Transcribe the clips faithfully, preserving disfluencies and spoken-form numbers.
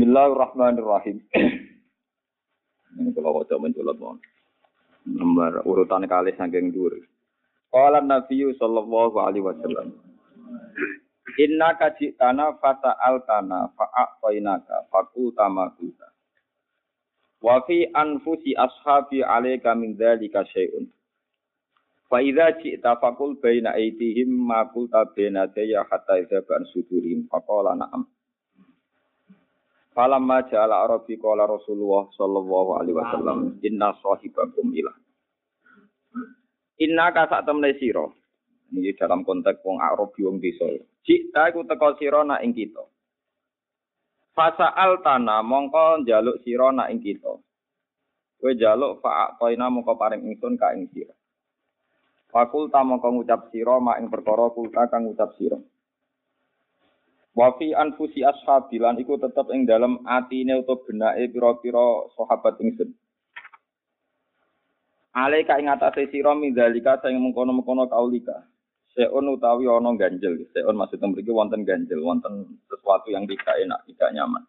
Bismillahirrahmanirrahim. Ini kalau wajah mencolot mohon. Nomor urutan kali saking dhuwur. Qala Nabi sallallahu alaihi wasallam. Inna kajitana fata'altana fa'aqainaka faqulta ma qulta. Wa fi anfusi ashabi alayka min dzalika syai'un. Fa idza ji'ta faqul baina aydihim ma qulta baina ya hatta idza ban sudurim faqala na'am. Falamma ja'ala arabi qala Rasulullah sallallahu alaihi wasallam inna sahibakum ilah. Inna ka sak temne sira. Iki dalam konteks wong Arabi wong desa. Jika iku teka sira nak ing kita. Fasa'al tanah mongko njaluk sira nak ing kita. Kowe njaluk fa'aqaina mongko paring ingsun ka ing sira. Fakulta mongko ngucap sira mak ing perkara kulta kang ngucap sira. Wa fi anfusi ashabilan iku tetep ing dalem atine utawa benake pira-pira sahabat ingsun. Alaika ing atase sira mindzalika sing mengkono-mengkono kaulika. Seon utawi ana ganjel, seon maksudnya mriki wonten ganjel, wonten sesuatu yang tidak enak, tidak nyaman.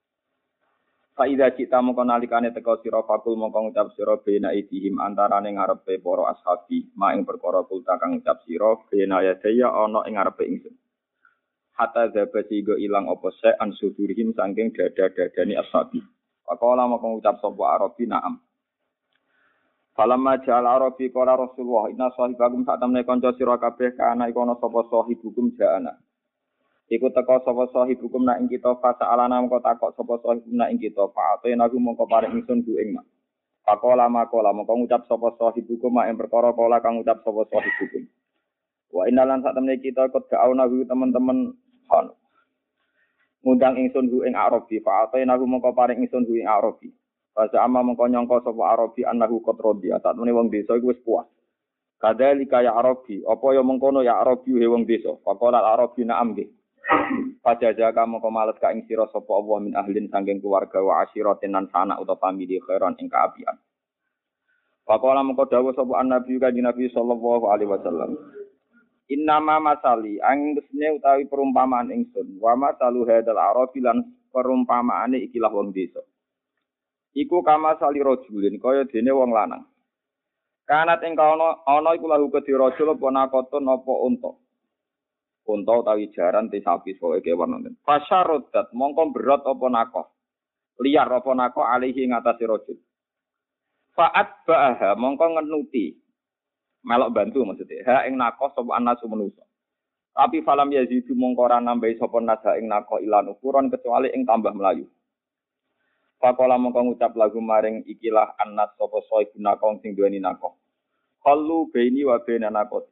Fa idza kita mongko nalikane teka sira fakul mongko ngucap sira bena idihim antarane ngarepe para ashabi, mak ing perkara kulta kang ngucap sira bena yadaya ana ing ngarepe ingsun. Hatta zabati go ilang apa se an sudurihim saking dada-dadani ashabi. Faqala mongko ngucap sapa arabi na'am. Falamma ja'al arabi qala Rasulullah inna sahibakum sak temne kanca sira kabeh kana iku ana sapa sahibukum ja'ana. Iku teka sapa sahibukum nak ing kita fasa alana mongko takok sapa sahibukum nak ing kita fa'ate naku mongko paring ingsun ku ing mak. Faqala maqala mongko ngucap sapa sahibukum mak ing perkara kala kang ngucap sapa sahibukum. Wa innalan sak temne kita kok ga'auna teman-teman han. Ngundang ingsun ku ing arabi fa'ate naku mongko paring ingsun ku ing arabi. Bahasa amma mengko nyangka sapa Arabi annahu qad radiya. Satmene wong desa iku wis puas. Kadzalika ya Arabi, apa ya mengkono ya Arabi he wong desa. Faqala Arabi na'am nggih. Pajajaga mengko males ka ing sira sapa Allah min ahlin saking keluarga wa asyiratin nan sanak utawa famili khairan ing kaapian. Faqala mengko dawuh sapa Nabi kanjeng Nabi sallallahu alaihi wasallam. Innama masali anggesne utawi perumpamaan ingsun. Wa masalu hadzal Arabi lan perumpamaane ikilah wong desa. Iku kama sali rajulin kaya dene wong lanang. Kanat ing kana ana iku lahu kedhi rajul apa nakotun apa unta. Unta utawi jaran te sapi pokoke kewan nonton. Fasyarodat mongko berat apa nakoh. Liar apa nakoh alihi ngatasi rajul. Fa'at ba'aha mongko ngenuti. Melok bantu maksudnya. Ha ing nakoh sapa anasu manusa. Tapi falam yazidu mongko ora nambahi sapa nasa ing nakoh ilan ukuran kecuali ing tambah melayu. Pakola mongko ngucap lagu maring ikilah anas sapa soibuna kong sing duweni nako. Khallu baini wa baina naqot.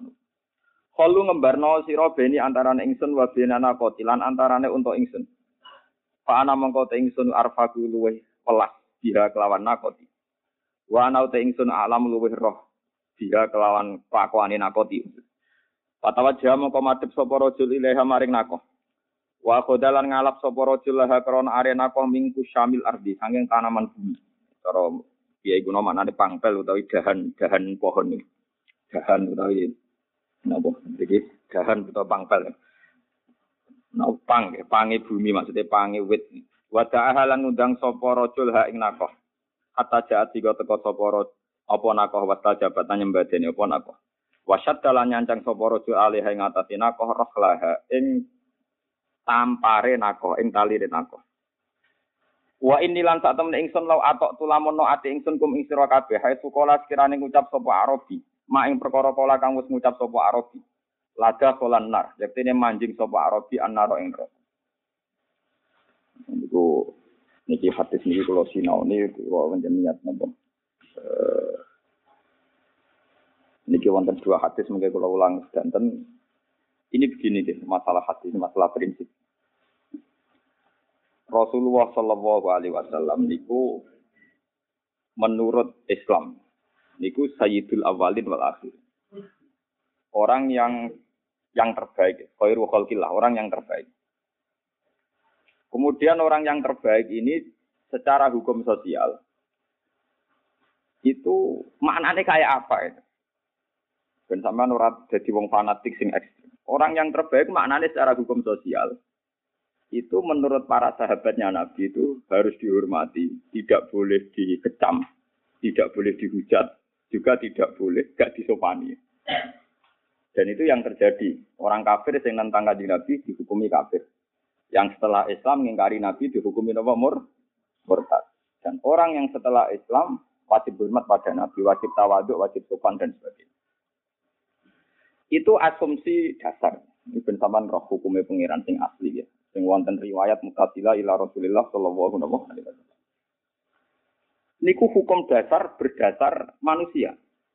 Khallu ngembarno sira baini antarane ingsun wa baina naqot lan antarane untuk ingsun. Fa ana mongko te ingsun arfaku luweh pelas biha kelawan nakoti. Wa ana te ingsun alam luweh roh biha kelawan pakwane nakoti. Patawajah mongko madhep sapa rajul ilaha maring nako. Wa khodalan ngalap sapa rajul laha krana arena kok mingku syamil ardi saking tanaman bumi. Cara piye iku namane pangpel utawi dahan-dahan pohon iki. Dahan utawi napa iki dahan utawa pangpel. Nah, pang, pange bumi maksudnya pange wit. Wa ta'alan ngundang sapa rajul ha ing nakoh. Hatta jaat tiga teka sapa rajul apa nakoh wasta jabatan nyembadeni apa nakoh. Wasyad dalan nyancang sapa rajul alih ing atase nakoh rohlaha ing tampare nako ing talire nako. Wa inilan sak temen ingsun law atok tulamono ati ingsun kum ing sira kabeh hae sekolah sekirane ngucap sapa Arabi mak ing perkara kala kang wis ngucap sapa Arabi lada kolan nar yektene manjing sapa Arabi annaro ing neraka. Niku niki hadis niki kula sinaoni kula panjenengan napa eh niki wonten dua hadis mengke kula ulang sedanten. Ini begini deh, masalah hadis, masalah prinsip. Rasulullah sallallahu alaihi wasallam niku menurut Islam niku sayyidul awalin wal akhir. Orang yang yang terbaik, khairu khalqillah, orang yang terbaik. Kemudian orang yang terbaik ini secara hukum sosial itu maknanya kayak apa itu? Ben sampean ora dadi wong fanatik sing ekstrem. Orang yang terbaik maknanya secara hukum sosial itu menurut para sahabatnya Nabi itu harus dihormati, tidak boleh dikecam, tidak boleh dihujat, juga tidak boleh gak disopani. Dan itu yang terjadi. Orang kafir yang nentang kanjeng Nabi dihukumi kafir. Yang setelah Islam mengingkari Nabi dihukumi apa? Mur, murtad. Dan orang yang setelah Islam wajib hormat pada Nabi, wajib tawaduk, wajib sopan dan sebagainya. Itu asumsi dasar. Ini bensaman roh hukumnya pengiran sing asli ya. Sing wonten riwayat mutazilah ila Rasulillah sallallahu alaihi wasallam. Niku hukum dasar berdasar manusia.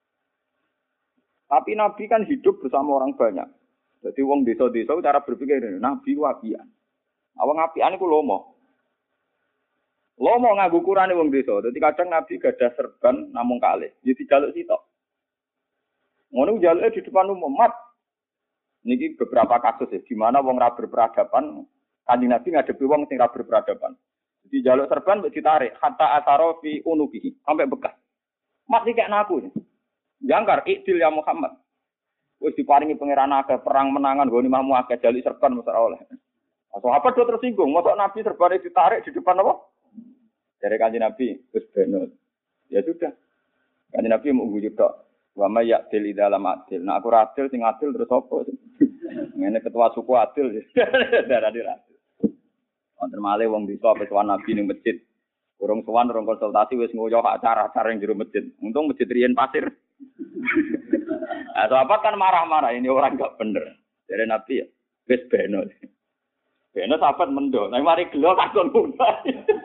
Tapi Nabi kan hidup bersama orang banyak. Jadi wong desa-desa cara berpikir ini, Nabi wapian. Awang apian iku lomo. Lomo nganggo ukurane wong desa. Dadi kadang Nabi gadah serban namung kalih. Ya dijaluk sitok. Ngono jaluke di depan umum mat. Niki beberapa kasus ya, di mana wong ra berperadaban, Kanjeng Nabi ngadepi wong sing ra berperadaban. Jadi jaluk serban mbek ditarik hatta ataro fi unubihi sampai bekas. Mas iki kek naku. Jangkar ikdil ya Muhammad. Wis diparingi pangeran akeh perang menangan nggone mahmu akeh jaluk serban mesti oleh. Sahabat do tersinggung, mosok Nabi serban ditarik di depan apa? Dari Kanjeng Nabi wis bener. Ya sudah. Kanjeng Nabi mau guyu tok. Wa may ya'dil dalam adil. Nah aku adil sing adil terus apa? Ngene ketua suku adil. Darane adil. Wonten malih wong desa wis sowan Nabi ning masjid. Urung sowan urung konsultasi wis ngoyo acara-acara ning jero masjid. Untung masjid riyen pasir. Nah, sahabat kan marah-marah ini orang enggak bener. Dari Nabi ya wis beno. Beno sahabat mendo. Nek mari gelo takon munggah.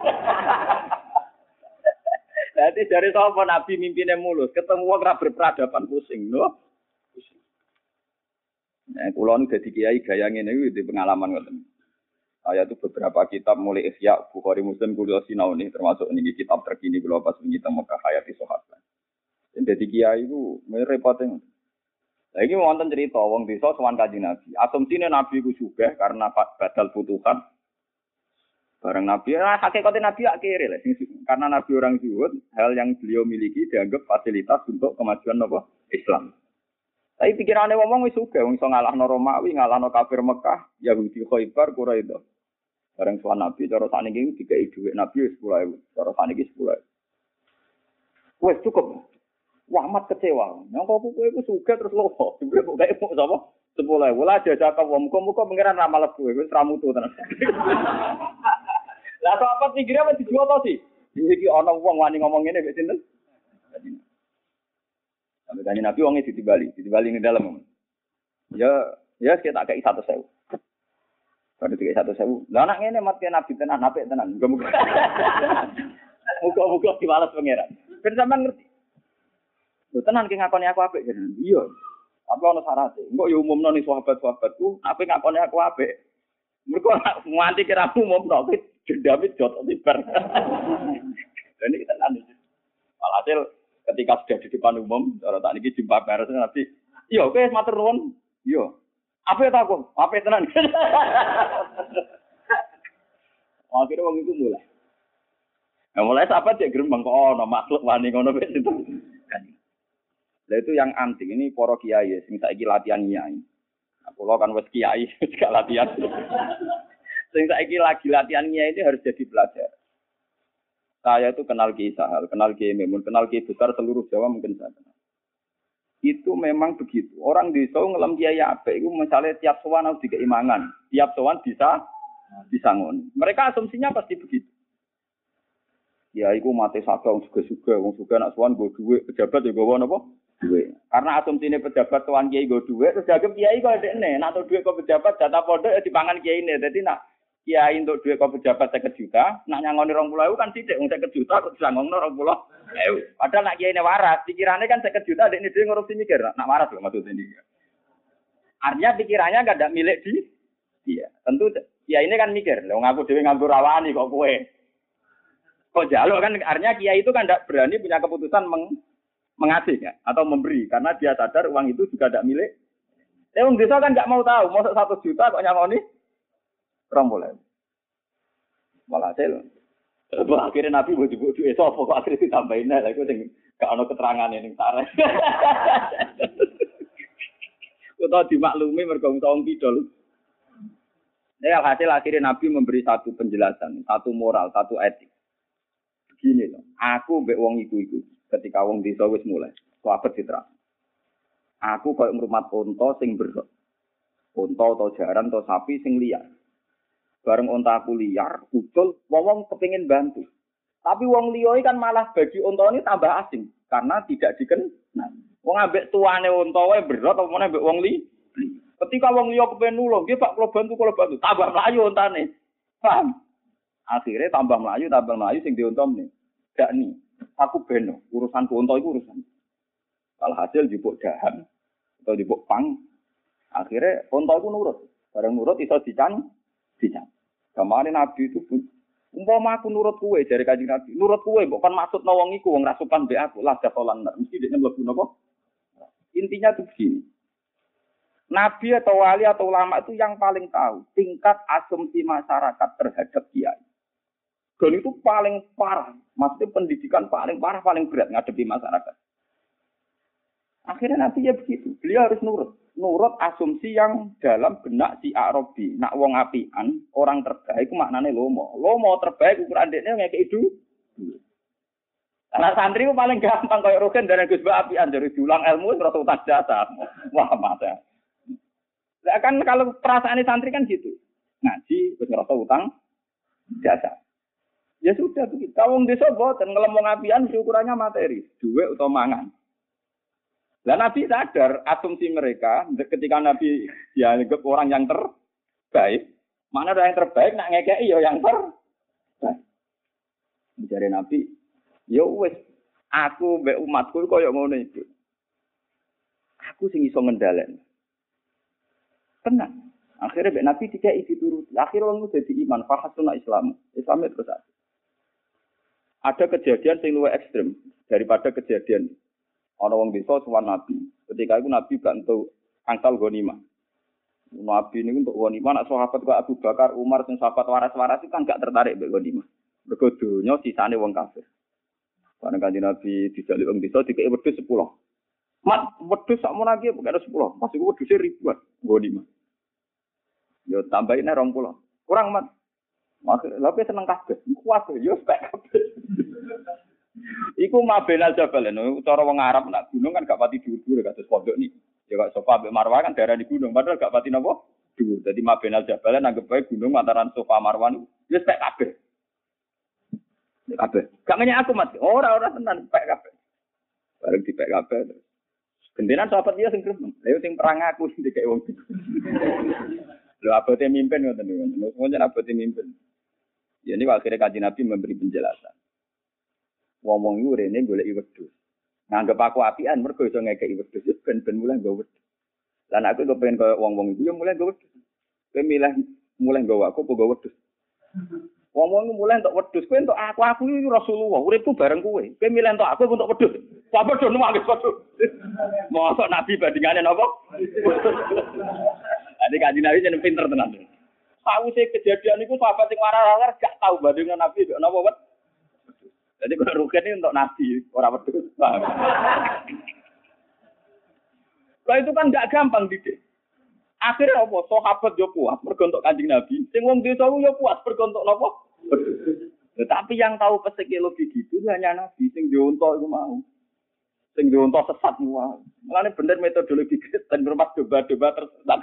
Jadi dari sapa Nabi mimpine mulus, ketemu wong ora berperadaban pusing, lho. Nah, kula nu dadi kiai gaya ngene iki di pengalaman ngoten. Saya itu beberapa kitab mulai Ihya, Bukhari, Muslim kula sinau nih, termasuk niki kitab terkini kula pas wingi teng Mekah Hayati Sahabat. Dadi kiai iku repote. Lah iki wonten cerita wong desa sowan Kanjeng Nabi. Asumsine Nabi iku sugih karena badal butuhan. Barang Nabi, nah, hakikatnya Nabi akhirnya lah. Karena Nabi orang zuhud, hal yang beliau miliki dianggap fasilitas untuk kemajuan apa? Islam. Tapi pikirannya ngomong wis juga, wong iso ngalahno Romawi, ngalahno kafir Mekah, Yahudi Khaibar, Quraisy. Barang soal Nabi, cara saniki dikai dhuwit Nabi wis sepuluh ribu, cara saniki sepuluh ribu. Wes cukup. Wah, amat kecewa. Yang kok kowe iku sugih terus lopo. Jebule kok gawe kok sapa? sepuluh ribu. Lah jajak wong muga-muga pangeran ra malebu, wis ra mutu tenan. Lah apa pikirnya wis dijual to sih? Iki ana wong wani ngomong ngene mek sinten? Sampai tanya Nabi wongnya ditibali, ditibali di dalam. Ya, ya kita agak satu sewu. Kalau tiga satu sewu, lah anak ini mati Nabi tenan, Nabi tenan, muka-muka, muka-muka dibalas pangeran. Bersamaan ngerti. Lu tenan ki ngakoni aku apik jenengan. Iya. Tapi ana syaratnya. Engko ya umumno ning sahabat-sahabatku, apik ngakoni aku apik. Mergo nganti kira umumno ki dendamit jotot tibar. Dan iki tenan iki. Walhasil ketika sudah di depan umum, cara tak niki jumpa bareng Nabi. Iya, oke, matur nuwun. Iya. Apa ta aku? Apa tenan? Akhirnya wong iku mulai. Nah, mulai sahabat cek grembang kok ana makhluk wani ngono wis itu. Lah itu yang antik ini para kiai sing saiki latihan kiai. Nah, kula kan wis kiai, wis gak latihan. Sing saiki lagi latihan kiai ini harus jadi pelajar. Saya itu kenal Kiai Sahal, kenal Kiai Memun, kenal Kiai besar seluruh Jawa mungkin saya kenal. Itu memang begitu. Orang desa ngelam Kiai apik iku misalnya tiap sowan harus dikeimangan, tiap sowan bisa disangon. Mereka asumsinya pasti begitu. Ya iku mate saga wong suga-suga, wong suga nak sowan nggo dhuwit, pejabat ya nggo napa? Dhuwit. Karena asumsine pejabat sowan Kiai nggo dhuwit, terus dianggap Kiai kok ndekne, nak dhuwit kok pejabat jatah pondok ya dipangan Kiai-ne. Dadi nak Kiai untuk duit kau pejabat seket juta, nak nyangoni rong puluh ewu kan tidak, seket juta kok disangongno rong puluh ewu. Padahal nak Kiai ini waras, pikirannya kan seket juta, dek ini dia ngurusi mikir, nak waras loh maksudnya ini. Artinya pikirannya gak ada milik di dia. Tentu Kiai ini kan mikir, lo ngaku dewi nganggur rawani kok kue. Kok jaluk kan, artinya Kiai itu kan tidak berani punya keputusan meng, mengasih ya, atau memberi, karena dia sadar uang itu juga tidak milik. Tapi orang desa kan gak mau tahu, mau satu juta kok nyangoni orang boleh. Walhasil, akhirnya Nabi buat ibu itu esok pokok akhirnya ditambahin lah. Itu sing gak ada keterangan yang tarik. Kita dimaklumi mergong tahun kidul. Jadi hasil akhirnya Nabi memberi satu penjelasan, satu moral, satu etik. Begini loh, aku mbek wong iku-iku ketika wong desa wis mulai, sahabat citra. Aku koyo ngrumat unta sing berok. Unta atau jaran atau sapi sing liar. Bareng unta aku liar, ucul, wong-wong kepengin bantu. Tapi wong liya kan malah bagi unta ini tambah asing karena tidak dikenal. Wong ambek tuane unta wae berok apa meneh mbek wong li. Ketika wong liya kepen nulung, nggih Pak kula bantu kula bantu, tambah mlayu ontane. Paham? Akhirnya tambah mlayu, tambah mlayu sing diontomne. Gak ni, aku beno, urusanku unta iku urusan. Alhasil jupuk dahan atau jupuk pang. Akhirnya unta iku nurut. Bareng nurut iso dican, dican. Kemarin Nabi itu umpama aku nurut kowe jare Kanjeng Nabi, nurut kowe kok kan maksudno wong iku wong rasukan mbek aku, lah dakolan mesti dekne mlebu napa? Intinya tuh begini. Nabi atau wali atau ulama itu yang paling tahu tingkat asumsi masyarakat terhadap kiai. Dan itu paling parah. Maksudnya pendidikan paling parah, paling berat ngadepi masyarakat. Akhirnya Nabi ya begitu. Beliau harus nurut. Nurut asumsi yang dalam benak si Arabi. Nak wong apian, orang terbaik itu maknanya lomo. Lomo terbaik ukuran deknya ngekei du. Karena santri itu paling gampang. Kayak Rogen dan Gus Ba apian. Jadi diulang ilmu, terus utang jasa. Wah, masa. Nah, kan kalau perasaan santri kan gitu. Ngaji, terus ngerasa utang, jasa. Ya sudah, begitu. Kalau desa boten ngelemong apian, ukurannya materi. Duit atau mangan. Dan Nabi sadar, asumsi mereka, ketika Nabi dianggap orang yang terbaik, mana ada yang terbaik, nak ngekei ya yang terbaik. Mencari Nabi, ya wes, aku be umatku kaya ngono iki. Aku sing iso ngendalen. Tenang. Akhirnya Mbak Nabi tidak isi turut. Akhirnya orang itu jadi iman. Fahasuna Islam. Islamnya terus ada. Ada kejadian yang lebih ekstrim daripada kejadian. Orang-orang bisa suwan Nabi. Ketika itu Nabi bantu angsal ghanimah. Nabi ini untuk ghanimah. Nak sahabat kok Abu Bakar, Umar, dan sahabat waras-waras itu kan gak tertarik dengan ghanimah. Bergodonya sisanya wong kafir. Karena kanjeng Nabi dijaluk wong bisa dikei wedhus sepuluh. Mat, wedhus sakmono lagi bukan ada sepuluh. Masih wedhusnya ribuan. Ghanimah. Yo tambahin nek rong puluh. Kurang mat. Maksud lha seneng kabeh. Kuat yo spek kabeh. Iku Mabenal Jabal lho, cara wong Arab nak gunung kan gak pati dhuwur kados pondok niki. Ya kok Sofa mbek Marwah kan daerah di gunung, padahal gak pati napa dhuwur. Dadi Mabenal Jabal anggap bae gunung antara Sofa Marwah wis spek kabeh. Kabeh. Gak ngenyek aku mat. Ora ora tenan spek kabeh. Bareng dipek kabeh. Gendenan sahabat dia sing gremeng. Lha sing perang aku sing dikek wong. Lho abote mimpin ngoten niku. Ngono abote mimpin. Ya ini akhirnya Kanjeng Nabi memberi penjelasan. Wong-wong iku rene goleki wedhus. Nganggep aku apian mergo iso ngekeki wedhus ben-ben mulai nggo wedhus. Lan aku kepengin koyo wong-wong iku ya mulai nggo wedhus. Kowe milih mulai nggo aku apa nggo wedhus. Wong-wong iku mulai entuk wedhus, kowe entuk aku, aku iki Rasulullah, uripku bareng kowe. Kowe milih entuk aku untuk wedhus. Apa do nuwang wedhus. Mosok Nabi bandingane napa? Ade Kanjeng Nabi jeneng pinter tenan. Sawise kejadian niku sahabat sing waras-waras gak tau bandingane Nabi kok napa wedhus. Jadi kalau rugen ini untuk nabi, orang wedhus. Kalau itu kan tidak gampang didik. Akhirnya apa? Sahabat yo puas bergontok Kanjeng Nabi. Sing wong desa yo puas bergontok napa? Tetapi yang tahu psikologi gitu hanya Nabi. Sing diontok itu mau. Sing diontok sesat mau. Mulane bener metodologi Kristen bermat doba-doba tersesat.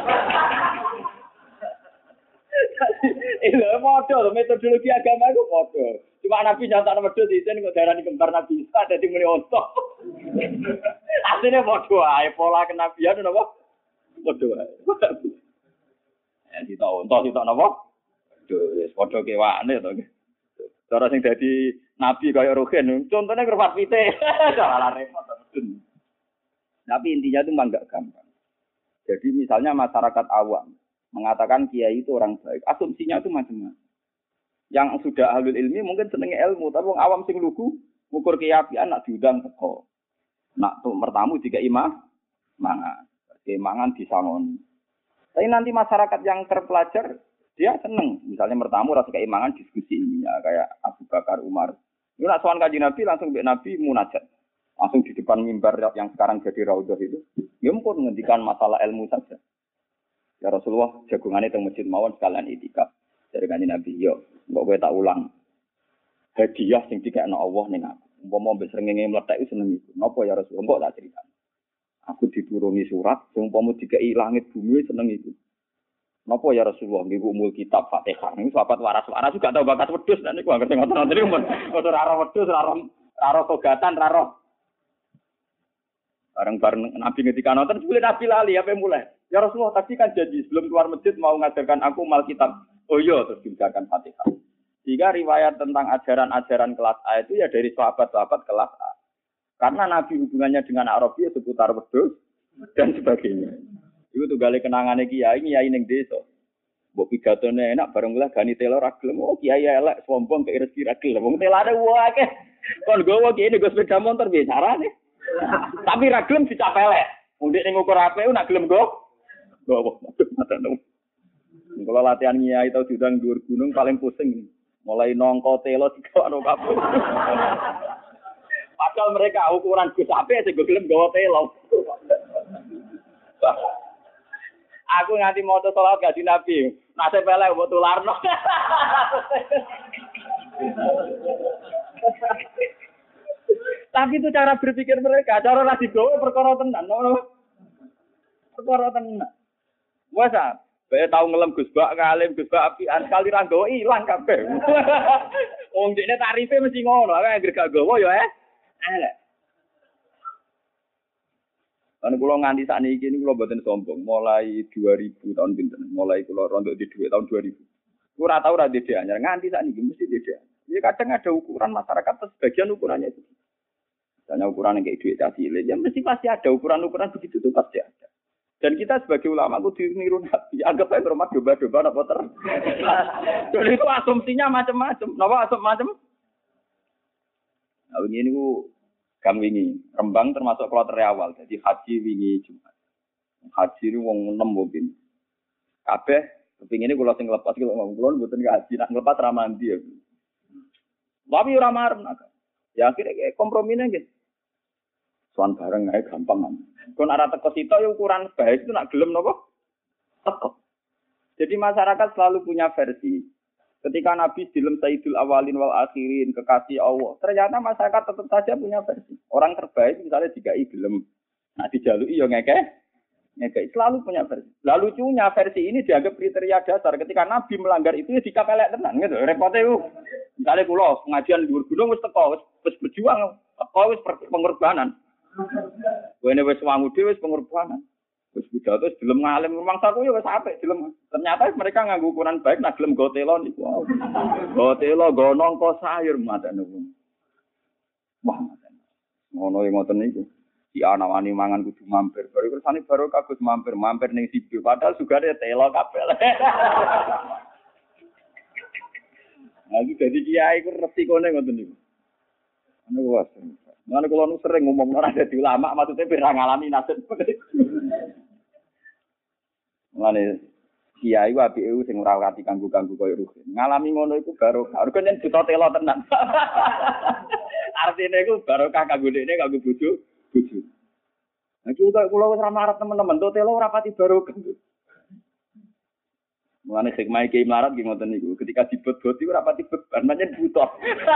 Iya, modal metodologi agama itu modal. Cuma Nabi nyata wedhus disen kok darani kembar Nabi Isa dadi muni onto. Asline padha ae pola kenabian napa? Padha ae. Ya ditok onto ditok napa? Wis padha kewane to. Cara sing dadi nabi kaya Rogen, contone kerpat pite. Salah repot to. Tapi intinya itu memang enggak gampang. Jadi misalnya masyarakat awam mengatakan kiai itu orang baik, asumsinya itu macam-macam. Yang sudah ahlul ilmi mungkin seneng ilmu, tapi wong awam sing lugu ngukur keyakinan nak diundang teko. Nak tuh mertamu jika imah mangan. Oke, mangan disangon. Tapi nanti masyarakat yang terpelajar dia seneng, misalnya mertamu rasa keimangan diskusi ini ya, kayak Abu Bakar, Umar. Ini nak soal Kanjeng Nabi langsung mbek Nabi munajat. Langsung di depan mimbar yang sekarang jadi raudhah itu. Ya mumpun ngendikan masalah ilmu saja. Ya Rasulullah jagungane teng masjid mawon sekalian itikaf. Dari kanjeng Nabi, yo, mbok kowe tak ulang. Hadiah sing dikekno Allah ning aku. Umpama mbek srengenge mlethek iku seneng iku. Napa ya Rasulullah mbok tak crita. Aku diturungi surat sing umpama dikeki langit bumi seneng iku. Napa ya Rasulullah nggih umul kitab Fatihah. Niku sahabat waras-waras juga tau bakat wedhus nek niku anggere ngoten-ngoten niku ora ora wedhus, ora ora togatan, ora roh. Bareng-bareng Nabi ngendika nonton sebelum Nabi lali apa mulai. Ya Rasulullah tadi kan janji sebelum keluar masjid mau ngajarkan aku mal kitab. Oh iya, terus dibacakan Fatihah. Jika riwayat tentang ajaran-ajaran kelas A itu ya dari sahabat-sahabat kelas A. Karena Nabi hubungannya dengan Arabi seputar wedhus dan sebagainya. Itu tuh gale kenangannya kiai, kiai ning desa. Mbok pidatone enak bareng lah gani telo ra gelem. Oh kiai elek sombong ke rezeki ra gelem. Wong telane wae. Kon gowo kiai ning sepeda motor piye carane? Tapi ra gelem dicapelek. Wong nek ngukur A P U nak gelem go. Gowo. Kalau latihan kiai tau diundang dhuwur gunung paling pusing. Mulai nongko telo dikokno kabeh. Padahal mereka ukuran Gus Ape sing gelem gawa telo. Aku nganti maca salat gaji Nabi. Nasib elek mbok tularno. Tapi itu cara berpikir mereka, cara ra digawe perkara tenan, ngono. Perkara tenan. Wes ah, bae tau ngelem Gus Bak ngalim Gus Bak apian kali ra nggawa ilang kabeh. Wong dekne tarife mesti ngono, ae gak gawa ya eh. Elek. Kan kula nganti sakniki niku kula mboten sombong, mulai dua ribu tahun pinten, mulai kula rontok di dhuwit tahun dua ribu. Ora tau ora dede anyar, nganti sakniki mesti dede. Ya kadang ada ukuran masyarakat sebagian ukurannya itu. Misalnya ukuran yang kayak duit cilik, ya mesti pasti ada ukuran-ukuran begitu itu pasti ada. Dan kita sebagai ulama aku diniru Nabi, anggap aja rumah domba-domba apa ter. Jadi itu asumsinya macam-macam. Napa asum macam? Nah, ini ku kan wingi Rembang termasuk kloter awal. Jadi haji wingi Jumat. Haji ini wong enam mungkin. Kabeh kepingine kula sing lepas kula ngomong kula mboten haji nak nglepas ra mandi ya. Tapi ora marem nak. Ya akhirnya kompromine nggih. Soan bareng ae gampang kan. Kon arah teko sitok ya ukuran baik itu nak gelem napa? Teko. Jadi masyarakat selalu punya versi. Ketika Nabi dilem Sayyidul Awalin wal Akhirin, kekasih Allah, ternyata masyarakat tetap saja punya versi. Orang terbaik misalnya dikai gelem, nah dijalui ya ngekeh, ngekeh selalu punya versi. Lalu lucunya versi ini dianggap kriteria dasar. Ketika Nabi melanggar itu ya dikapelek tenan gitu. Repotnya itu, misalnya kula pengajian dhuwur gunung wis teko, wis berjuang, teko wis pengorbanan. Wene wis wangu dhewe wis pengorbanan. Wis pidato wis gelem ngalim mangsaku ya wis apik gelem. Ternyata mereka nganggo ukuran baik nak gelem go telo niku. Go telo go nongko sayur madane. Wah, ngono yang ngoten niku. Si ana wani mangan kudu mampir. Baru kersane baru kagus mampir, mampir ning sibu padahal sugane telo kabeh. Lagi dadi kiai ku resikone ngoten niku. Ana wae. Mana kalau nu sering ngomong orang ada di ulama, maksudnya biar ngalami nasib. Mana kiai wabi eu sing rawati kanggu kanggu koyo rugen. Ngalami ngono iku baru, baru kan yang juta telo tenan. Artinya iku barokah kanggo dekne kanggo bojo, bojo. Nah kita kula wis ra marep teman-teman, to telo ora pati barokah. Mulane hikmah iki melarat nggih ngoten niku. Ketika dibot-bot iku ora pati beban, pancen butuh.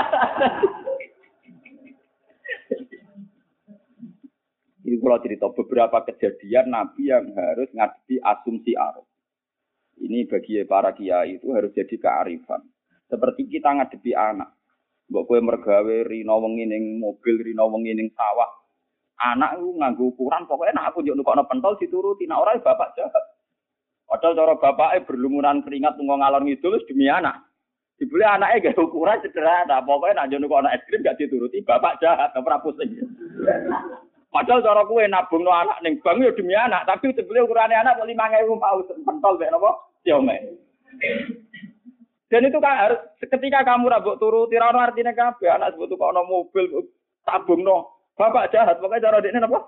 Ini kalau cerita beberapa kejadian Nabi yang harus ngadepi asumsi arus. Ini bagi para kiai itu harus jadi kearifan. Seperti kita ngadepi anak. Mbok kowe mergawe rino wengi ning mobil, rino wengi ning sawah. Anak itu nganggo ukuran pokoknya nak aku njuk nukokno pentol dituruti, nek ora bapak jahat. Padahal cara bapake berlumuran keringat tunggu ngalor ngidul demi anak. Dibeli anaknya gak ukuran sederhana, pokoknya nak njuk nukokno es krim gak dituruti, bapak jahat, ora pusing. Padahal cara kowe nabung no anak ning bank ya demi anak, tapi sebelum ukurane anak kok lima ribu paus pentol mek napa? Diome. Dan itu kan harus ketika kamu ra mbok turuti ra ono artine kabeh anak sebut kok ono mobil tabungno. Bapak jahat pokoke cara dekne napa?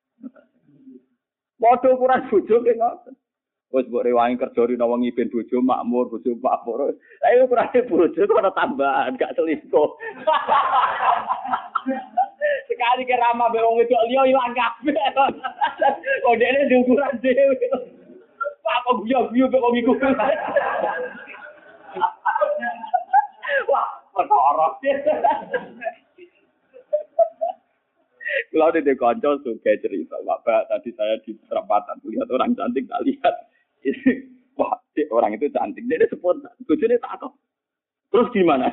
Padha ukuran bojo ki ngoten. Wis mbok rewangi kerja rino wengi ben bojo makmur, bojo makmur. Lah iku ukurane bojo kok ana tambahan, gak selingkuh. Sekali ke ramah be wong wedok liya ilang kabeh. Oh dekne diukuran dhewe. Apa guyu-guyu kok wong iku. Wah, perkara. Kalau di kanca suka cerita, Bapak tadi saya di perempatan lihat orang cantik, tak lihat. Wah, orang itu cantik, dia spontan. Bojone tak kok. Terus gimana?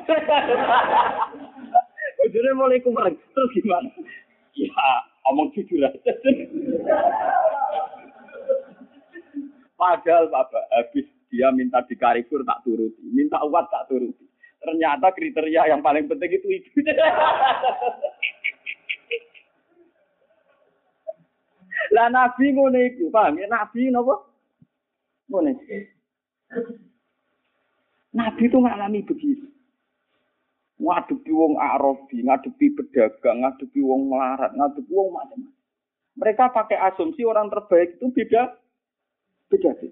Bojone mulai kumareng. Terus gimana? Ya, omong jujur aja. Padahal Bapak habis dia minta di Karifur tak turuti, minta uat tak turuti. Ternyata kriteria yang paling penting itu itu. Lah Nabi ngono iku, paham ya? Nabi napa? Ngono. Nabi itu ngalami begitu. Ngadepi wong Arabi, ngadepi pedagang, ngadepi wong melarat, ngadepi wong macam-macam. Mereka pakai asumsi orang terbaik itu beda beda sih.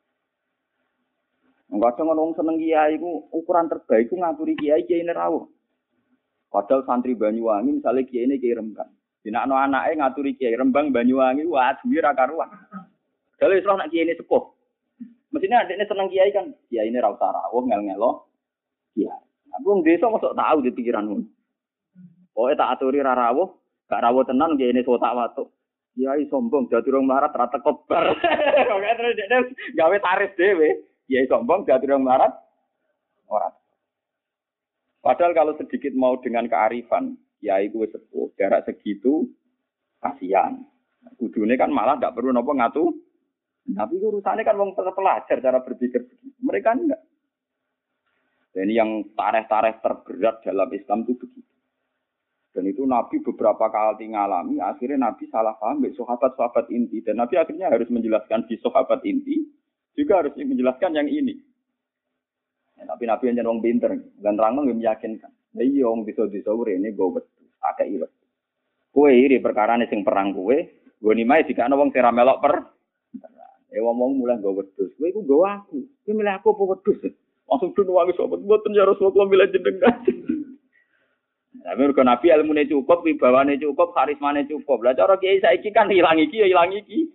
Enggak ada ngomong seneng kiai itu ukuran terbaik itu ngaturi kiai kiai nerawuh. Padahal santri Banyuwangi misalnya kiai ini kiai Rembang. Dinakno anake ngaturi kiai Rembang Banyuwangi wah duwe ra karuan. Kalau Islam nak kiai ini sepuh. Mestinya adiknya seneng kiai kan, kiai ini ra usah rawuh ngel-ngelo. Kiai. Aku wong desa mosok tahu di pikiranmu. Pokoke tak aturi ra rawuh, gak rawuh tenan kiai ini sotak watuk. Kiai sombong dadi urung melarat ra teko bar. Pokoke terus dekne gawe tarif dhewe. Kiai sombong dadi urung melarat ora. Padahal kalau sedikit mau dengan kearifan, kiai kuwi sepuh, jarak segitu kasihan. Kudune kan malah enggak perlu napa ngatu. Tapi urusannya kan wong pelajar cara berpikir begitu. Mereka enggak. Dan yang tareh-tareh terberat dalam Islam itu begitu. Dan itu Nabi beberapa kali ngalami, akhirnya Nabi salah paham dari sahabat-sahabat inti. Dan Nabi akhirnya harus menjelaskan di sahabat inti, juga harus menjelaskan yang ini. Ya, tapi Nabi yang orang pinter, dan orang yang meyakinkan. Nah, iya, orang bisa-bisa ini gue betul, agak ilet. Kue ini perkara ini sing perang kue, gue nimai jika ada orang sing melok per. Eh, ngomong mulai gue betul. Kue itu gue aku, kue milih aku apa betul? Langsung dulu wangi sobat, buatan ya Rasulullah milih jenengan. Tapi mergo Nabi ilmune cukup, wibawane cukup, karismane cukup. Lah cara kiai saiki kan ilang iki ya ilang iki.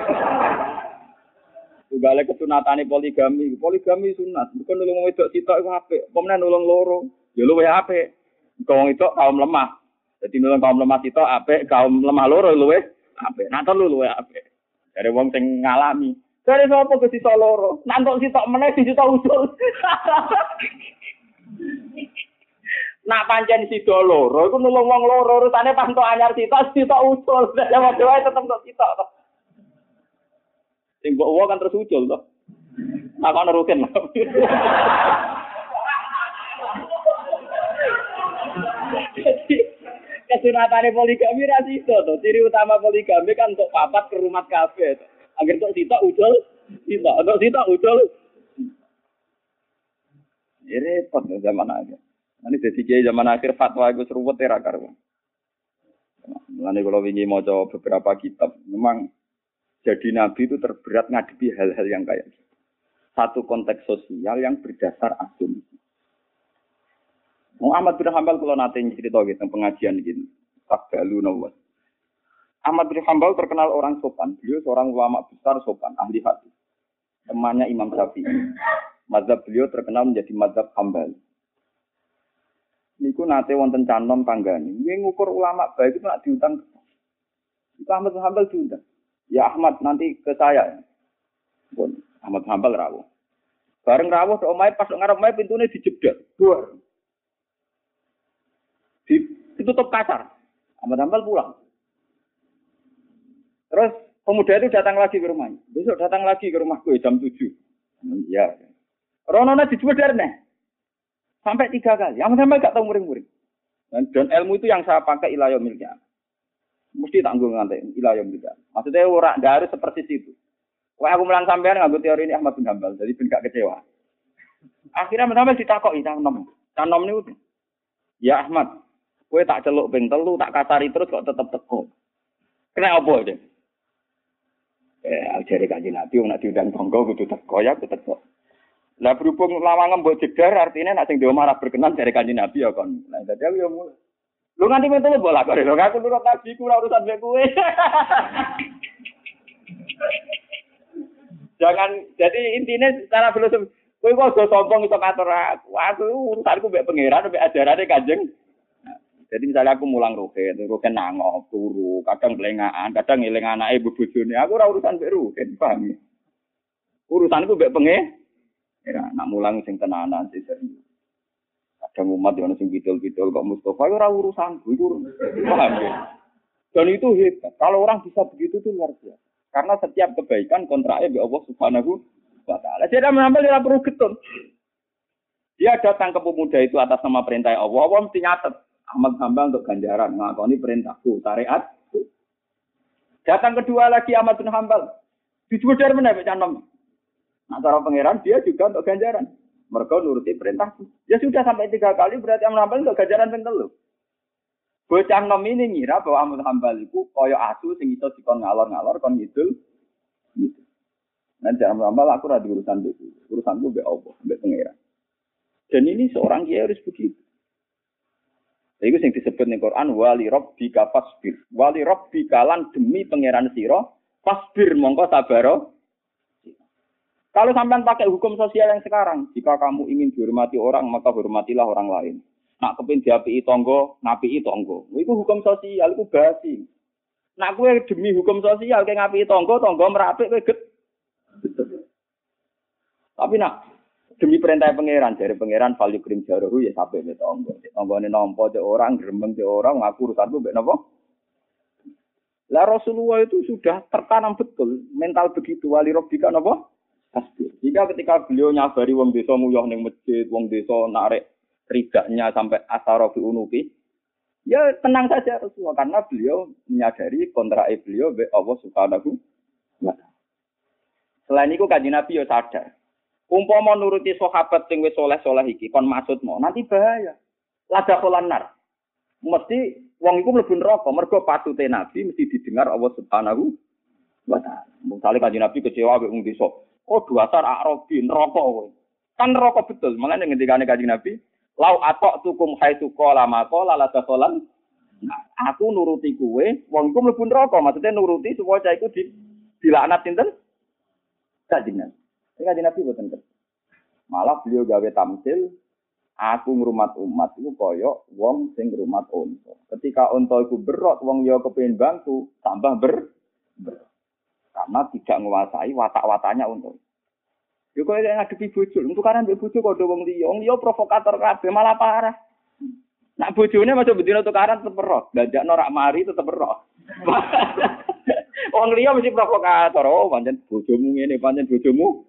Tugale kesunatane poligami, poligami sunat. Bukan nulung wedok sitok iku apik, pemene nulung loro. Ya luwih apik. Wong itu kaum lemah. Jadi nulung kaum lemah sitok apik, kaum lemah loro luwih apik. Nah telu luwih apik. Dari wong sing ngalami. Dari sapa ke sitok loro? Nantok sitok meneh di sitok usul. Nak pancen sida loro iku nulung wong loro urusane pantuk anyar sitok sitok usul. Ya wae tetep kok sitok to. Sing mbok wae kan terus usul to. Nak ana rugen. Kesunatane poligami ra sido to. Ciri utama poligami kan untuk papat ke rumah kafe to. Agar tok sitok usul, sitok tok sitok usul. Ya repot zaman aja. Ini jadi kiai zaman akhir fatwa itu seruwet era karuan. Mulane kalau wingi maca beberapa kitab, memang jadi nabi itu terberat ngadepi hal-hal yang kayak gitu. Satu konteks sosial yang berdasar asumsi. Muhammad bin Hanbal kalau nate cerita gitu pengajian gini, takbalu nawat. Ahmad bin Hanbal terkenal orang sopan. Beliau seorang ulama besar sopan, ahli hadis. Temannya Imam Syafi'i. Mazhab beliau terkenal menjadi mazhab Hanbali. Niku nate wonten canom tanggane. Nggih ngukur ulama baik itu nak diundang. Itu Ahmad bin Hanbal diundang. Ya Ahmad nanti ke saya. Pun Ahmad bin Hanbal rawuh. Bareng rawuh tok omahe pas ngarep omahe pintune dijeblok. Dua. Di ditutup kasar. Ahmad bin Hanbal pulang. Terus pemuda itu datang lagi ke rumahnya. Besok datang lagi ke rumahku jam tujuh. Iya. Ronona dijual nih. Sampai tiga kali. Yang sampai gak tahu muring-muring. Dan, dan ilmu itu yang saya pakai ilayah miliknya. Mesti tanggung ngantai ilayah miliknya. Maksudnya orang dari seperti itu. Wah aku mulang sampean nganggo teori ini Ahmad bin Hanbal. Jadi ben gak kecewa. Akhirnya Ahmad ditakoki cang nom. Cang nom niku. Ya Ahmad, kowe tak celuk ping telu tak kasari terus kok tetep teko. Kena apa iki? Eh, ajare Kanjeng Nabi wong nek diundang tangga kudu teko ya kudu teko. Lah berhubung lawangan mbok jedar artinya nek sing dhewe marah berkenan dari Kanjeng Nabi ya kon. Lah dadi aku yo mulai. Lu nganti mentu mbok lakone lho aku nurut Nabi ku ora urusan mek kowe. Jangan jadi intinya secara filosofi kowe kok aja sombong iso ngatur aku. Aku urusanku mbek pangeran mbek ajarane Kanjeng. Jadi misalnya aku mulang rugen, rugen nangok, turu, kadang belengaan, kadang ngiling anake bojone. Aku ora urusan mbek rugen, paham ya? Urusanku mbek pengen. Ya, nak mulang sing tenanan sih serius. Kadang umat yang sing bidol-bidol kok Mustafa ora urusanku iku. Paham ya? Dan itu hebat. Kalau orang bisa begitu itu luar biasa. Karena setiap kebaikan kontraknya mbek Allah Subhanahu wa taala. Jadi menambah ora perlu getun. Dia datang ke pemuda itu atas nama perintah Allah, Allah mesti nyatet. Ahmad hamba untuk ganjaran, ngakoni perintahku, syariat. Datang kedua lagi Ahmad bin Hambal. Dijubedar meneh mek canom. Nah, cara pangeran dia juga untuk ganjaran. Mereka nuruti perintahku. Ya sudah sampai tiga kali berarti Ahmad Hambal untuk ganjaran ping telu. Bocah nom ini ngira bahwa Ahmad Hambal iku kaya asu sing iso dikon ngalor-ngalor kon ngidul. Gitu. Nanti Ahmad Hambal aku ora diurusan itu. Urusanku mbek Allah, mbek pangeran. Dan ini seorang kiai harus begitu. Itu yang disebut di Quran wali rabbika fasbir. Wali rabbika lan demi pangeran sira fasbir mongko sabaro. Kalau sampean pakai hukum sosial yang sekarang, jika kamu ingin dihormati orang maka hormatilah orang lain. Nak kepin diapiki tangga, ngapiki tangga. Itu hukum sosial iku basi. Nak kowe demi hukum sosial kayak ngapiki tangga, tangga merapik kowe get. Tapi nak demi perintah pangeran, dari pangeran value krim jaruh ya sampai mek tangga. Tanggane nampa cek orang, gremeng cek orang, ngaku urusanku mbek napa? Lah Rasulullah itu sudah tertanam betul mental begitu wali rabbika napa? Pasti. Jika ketika beliau nyabari wong desa nguyah ning masjid, wong desa narik ridaknya sampai asara fi unuki, ya tenang saja Rasulullah karena beliau menyadari kontrake beliau mbek Allah Subhanahu wa taala. Selain itu Kanjeng Nabi ya sadar. Umpama nuruti sahabat sing wis saleh-saleh iki kon maksudmu nanti bahaya. Lada kolanar. Mesti wong iku mlebu neraka mergo patute Nabi mesti didengar Allah Subhanahu wa taala. Misale Kanjeng Nabi kecewa mek wong desa, "Oh, dasar Arabi neraka kowe." Kan neraka betul. Makane ngendikane Kanjeng Nabi, "Lau ata'tukum haitsu qala ma qala la tasolan." Nah, aku nuruti kowe, wong iku mlebu neraka. Maksudnya nuruti supaya cah iku di dilaknat sinten? Kanjeng Nabi. Kanjeng Nabi boten kersa. Malah beliau gawe tamsil, aku ngrumat umat iku kaya wong sing ngrumat unta. Ketika unta iku berot, wong ya kepengin bantu, tambah ber, ber. Karena tidak menguasai watak-watanya unta. Yo koyo ngadepi bojo, untuk karan mbek bojo kok wong liya, wong liya provokator kabeh malah parah. Nak bojone masuk bedino tukaran tetep berot, dadakno rak mari tetep berot. Wong liya mesti provokator, oh pancen bojomu ngene, pancen bojomu.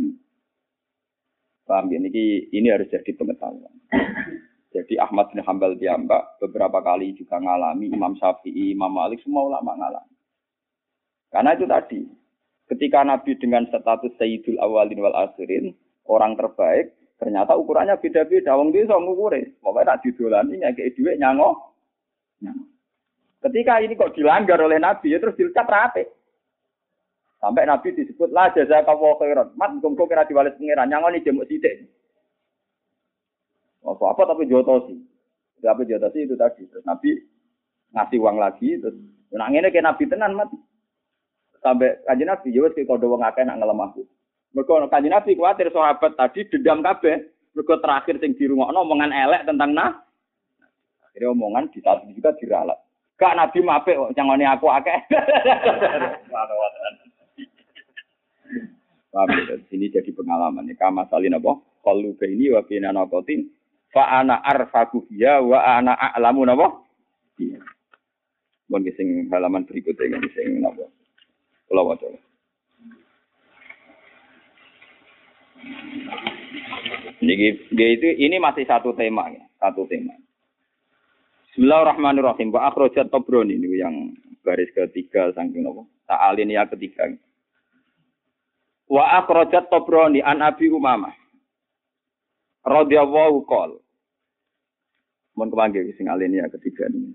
Paham ya, ini, ini harus jadi pengetahuan. Jadi Ahmad bin Hambal piyambak beberapa kali juga ngalami, Imam Syafi'i, Imam Malik, semua ulama ngalami. Karena itu tadi, ketika Nabi dengan status Sayyidul Awalin wal Akhirin, orang terbaik, ternyata ukurannya beda-beda. Wong desa ngukure, pokoknya nak didolani nyakei dhuwit nyango. Ketika ini kok dilanggar oleh Nabi, ya terus dilcat rapi. Sampai Nabi disebut la jazakallahu khairan. Mat muga kira diwales pangeran nyangoni jemuk sithik. Oh, apa tapi jotosi. Tapi jotosi itu tadi. Terus Nabi ngasih uang lagi terus nek ngene ke Nabi tenan mat. Sampai Kanjeng Nabi yo wis kodo wong akeh nak ngelemahku. Mergo Kanjeng Nabi kuwatir sahabat tadi dendam kabeh. Mergo terakhir sing dirungokno omongan elek tentang nah. Akhirnya omongan di saat juga diralat. Gak Nabi mapik kok nyangoni aku akeh. Paham ya? Ini jadi pengalaman. Kama salin apa? Qalu baini wa baina naqatin fa ana arfaku biya wa ana a'lamu napa? Iya. Bon sing halaman berikutnya iki sing napa? Kula waca. Niki dia itu ini masih satu tema ya, satu tema. Bismillahirrahmanirrahim. Wa akhrajat Tabrani ini yang baris ketiga saking napa? Ta'alin ya ketiga. Wa akhrajat Tabrani an Abi Umamah radhiyallahu qol. Mun kepanggih sing alinea ketiga ini.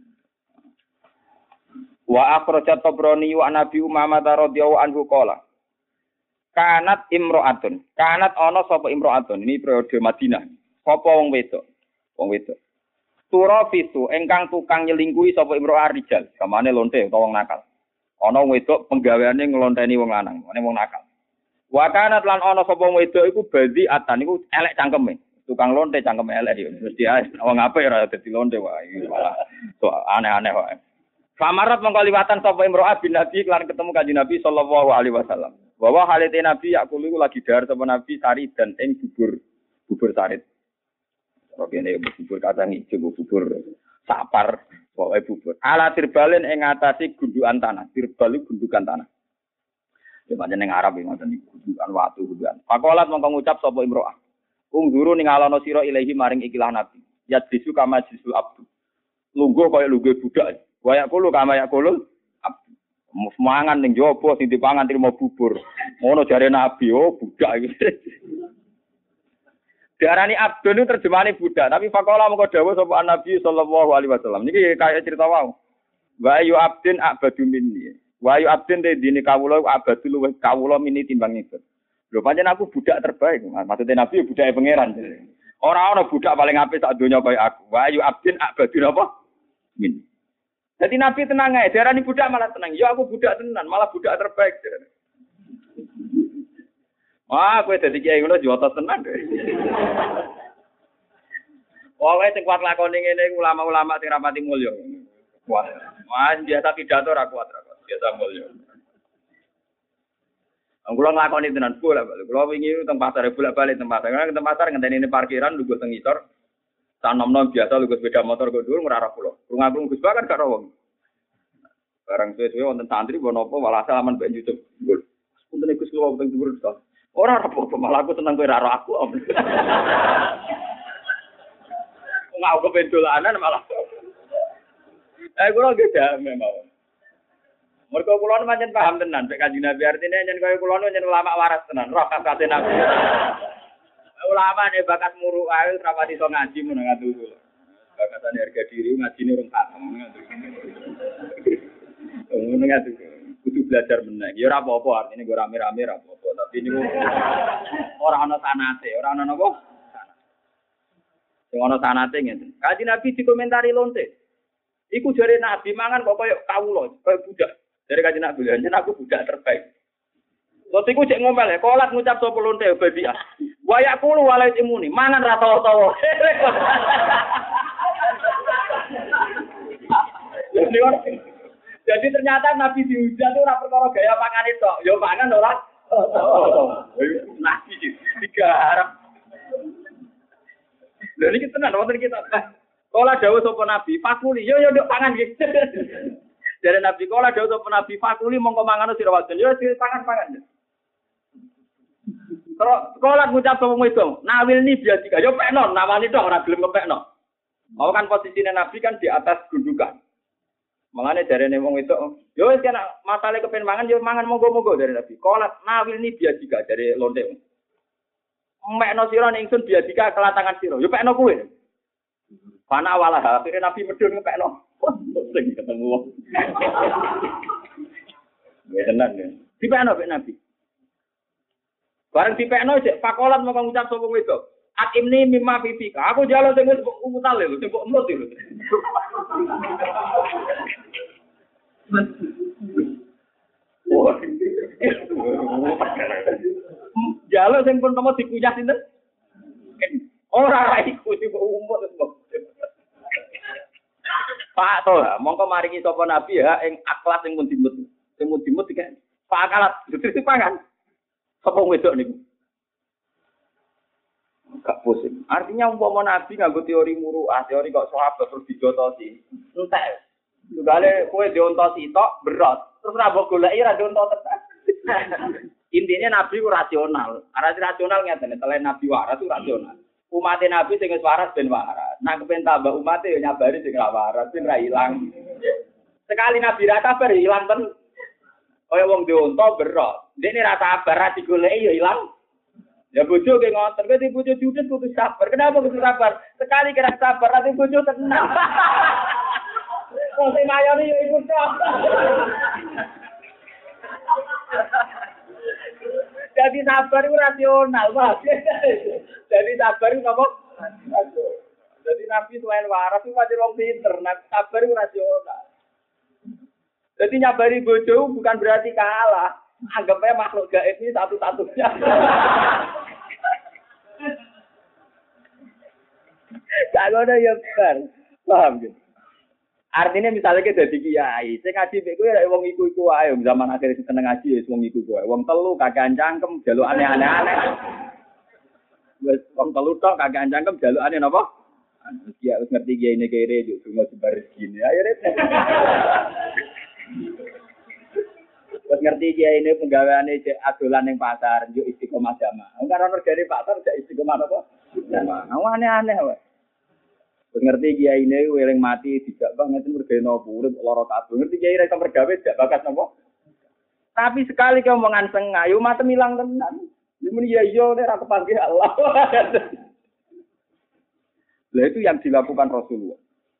Wa akhrajat Tabrani wa an Abi Umamah radhiyallahu anhu qala. Kanat imro'atun. Kanat ana sapa imro'atun. Ini periode Madinah. Sapa wong wedok? Wong wedok. Turafisu engkang tukang nyelingkuhi sapa imro'ah rijal. Kamane lonte utawa wong nakal. Ana wong wedok penggaweane nglonteni wong lanang, mene wong nakal. Wa kanat lan ana sapa wedok iku badi atan iku elek cangkeme. Tukang lonte cangkeme elek ya mesti ae wong apik ora dadi lonte wae malah so aneh-aneh wae. Famarat mongko liwatan sapa imro'ah bin Nabi lan ketemu Kanjeng Nabi sallallahu alaihi wasallam. Bahwa halite Nabi yakulu iku lagi dahar sapa Nabi sari dan ing bubur bubur sarit. Oke nek bubur kacang ijo bubur sapar pokoke bubur. Ala tirbalen ing ngatasi gundukan tanah. Tirbal gundukan tanah. Ya pancen ning Arab iki ngoten niku gundukan watu gundukan. Pakolat mongko ngucap sapa imro'ah. Ungduru ning alono sira ilahi maring ikilah Nabi. Ya disu kama jisul abdu. Lungguh kaya lungguh budak. Wayak kulo kama yak kulo abdu. Mangan ning jowo sing dipangan trimo bubur. Ngono jare Nabi, oh budak iki. Diarani abdun itu terjemahane budak, tapi faqala mengko dawuh sapa Nabi sallallahu alaihi wasallam. Niki kaya cerita wae. Wa ayu abdin abadu minni. Wa ayu abdin de dine kawula abadu luwih kawula mini timbang itu. Lho pancen aku budak terbaik. Maksudnya Nabi budake pangeran. Ora ana budak paling apik sak donya kaya aku. Wa ayu abdin abadu napa? Min. Jadi Nabi tenang ae, diarani budak malah tenang. Ya aku budak tenan, malah budak terbaik. Wah, kowe dadi kiai ngono jotos tenan. Wae sing kuat lakone ngene ulama-ulama sing rapati mulya. Wah, wah biasa pidato ra kuat ra kuat. Biasa mulya. Anggulang lakoni tenan bola, kalau wingi teng pasar bolak-balik teng pasar, karena teng pasar ngenteni ini parkiran lugu teng ngisor. Tanom-nom biasa lugu sepeda motor go dhuwur ngrarah kula. Rungaku Gus Bakar gak rawong. Barang suwe-suwe wonten santri bon apa malah salaman mbek YouTube. Punten Gus kula teng dhuwur to. Ora apa-apa malah aku tenang kowe ra ro aku. Ngau kependolanan malah. Eh kula ge damai mawon. Mergo kula nu pancen paham tenan nek Kanjeng Nabi artine yen kaya kula nu yen ulama waras tenan, roh kasate Nabi. Ulama nek bakat muru ae ora pati iso ngaji mun ngatur kula. Bakatane harga diri ngajine rong patem ngatur. Ngono ngatur. Kudu belajar meneh. Ya ora apa-apa artine go rame-rame ora apa-apa, tapi niku ora ana sanate, ora ana napa? Sing ana sanate ngene. Kanjeng Nabi dikomentari lonte. Iku jare Nabi mangan kok kaya kawula, kaya budak. Dari Kanjeng Nabi, yen aku budak terbaik. Lot iku cek ngomel ya, kolat ngucap sapa lonte badia. Wa yaqulu walait imuni, mangan ra tawa-tawa. Jadi ternyata Nabi dihujat itu ora perkara gaya pangan itu, yo pangan ora. Nabi digarap. Lha niki tenan wonten kita. Kala dawuh sapa Nabi, fakuli yo yo nduk pangan iki. Dari Nabi kala dawuh sapa Nabi fakuli mongko mangan sira wadon yo pangan-pangan. Terus kala ngucap sapa wedok, nawilni biasa yo pekno, nawani tok ora gelem kepekno. Mau kan posisine Nabi kan di atas gundukan. Mangane jarene wong wedok, yo wis kan masale kepen mangan yo mangan monggo-monggo dari Nabi. Kala nawilni biasa dari lonte. Mekno sira ning ingsun biasa kelatangan sira. Yo pekno kowe. Pana walah akhirnya Nabi medun ngepekno. Sing ketemu wong. Ya tenan ya. Dipekno mek Nabi. Bareng dipekno cek pakolat mau ngucap sapa wedok. Akimni mimma fifika. Aku jalo sing wis umutal lho, sing kok emut lho. Jalo sing pun temu dikuyah sinten? Ora iku sing kok umut kok. Pak to, mongko maringi sapa Nabi ya ing akhlak sing mun dimut. Sing mun dimut iki Pak akalat dadi pangan. Sapa wedok niku? Gak pusing. Artinya umpama Nabi nganggo teori muru'ah, teori kok sahabat terus dijotosi. Entek. Tugale kowe diontosi tok berat. Terus ra mbok goleki ra diontos tenan. Intinya Nabi ku rasional. Arah rasional ngeten, selain Nabi waras itu rasional. Umat Nabi sing wis waras ben waras. Nah kepen tambah umat yo nyabari sing ra waras ben ra ilang. Sekali Nabi ra sabar ilang ten. Kaya wong dionto berat. Dene ra sabar ra digoleki yo ilang. Ya bojo ge ngoten, kowe di bojo diudet kudu sabar. Kenapa kudu sabar? Sekali kira sabar ati bojo tenang. Kok sing mayone yo iku tok. Jadi sabar itu rasional, Pak. Jadi sabar itu apa? Jadi Nabi selain waras itu masih orang pinter. Nabi sabar itu rasional. Jadi nyabari bojo bukan berarti kalah. Anggapnya makhluk gaib ini satu-satunya. Gak ada ya bar. Paham gitu. Artinya misalnya kita jadi kiai, saya ngaji beku ya wong iku-iku ae zaman akhir seneng ngaji ya wong iku-iku ae. Wong telu kagak cangkem jaluk aneh-aneh. Wes wong telu tok kagak cangkem jaluk aneh napa? Kiai wis ngerti kiai ini kere yo cuma sebar segini. Ayo rek. Wes ngerti kiai ini penggaweane adolan ning pasar yo istiqomah jamaah. Wong karo regane pasar jak istiqomah napa? Jamaah. Aneh-aneh wae. Terus ngerti kiai ini weling mati tidak banget mergawe napa urip lara kabeh. Ngerti kiai ra mergawe tidak bakas napa. Tapi sekali kau omongan sengah, yo mate ilang tenan. Mun ya yo nek ra kepanggih Allah. Lah itu yang dilakukan Rasulullah.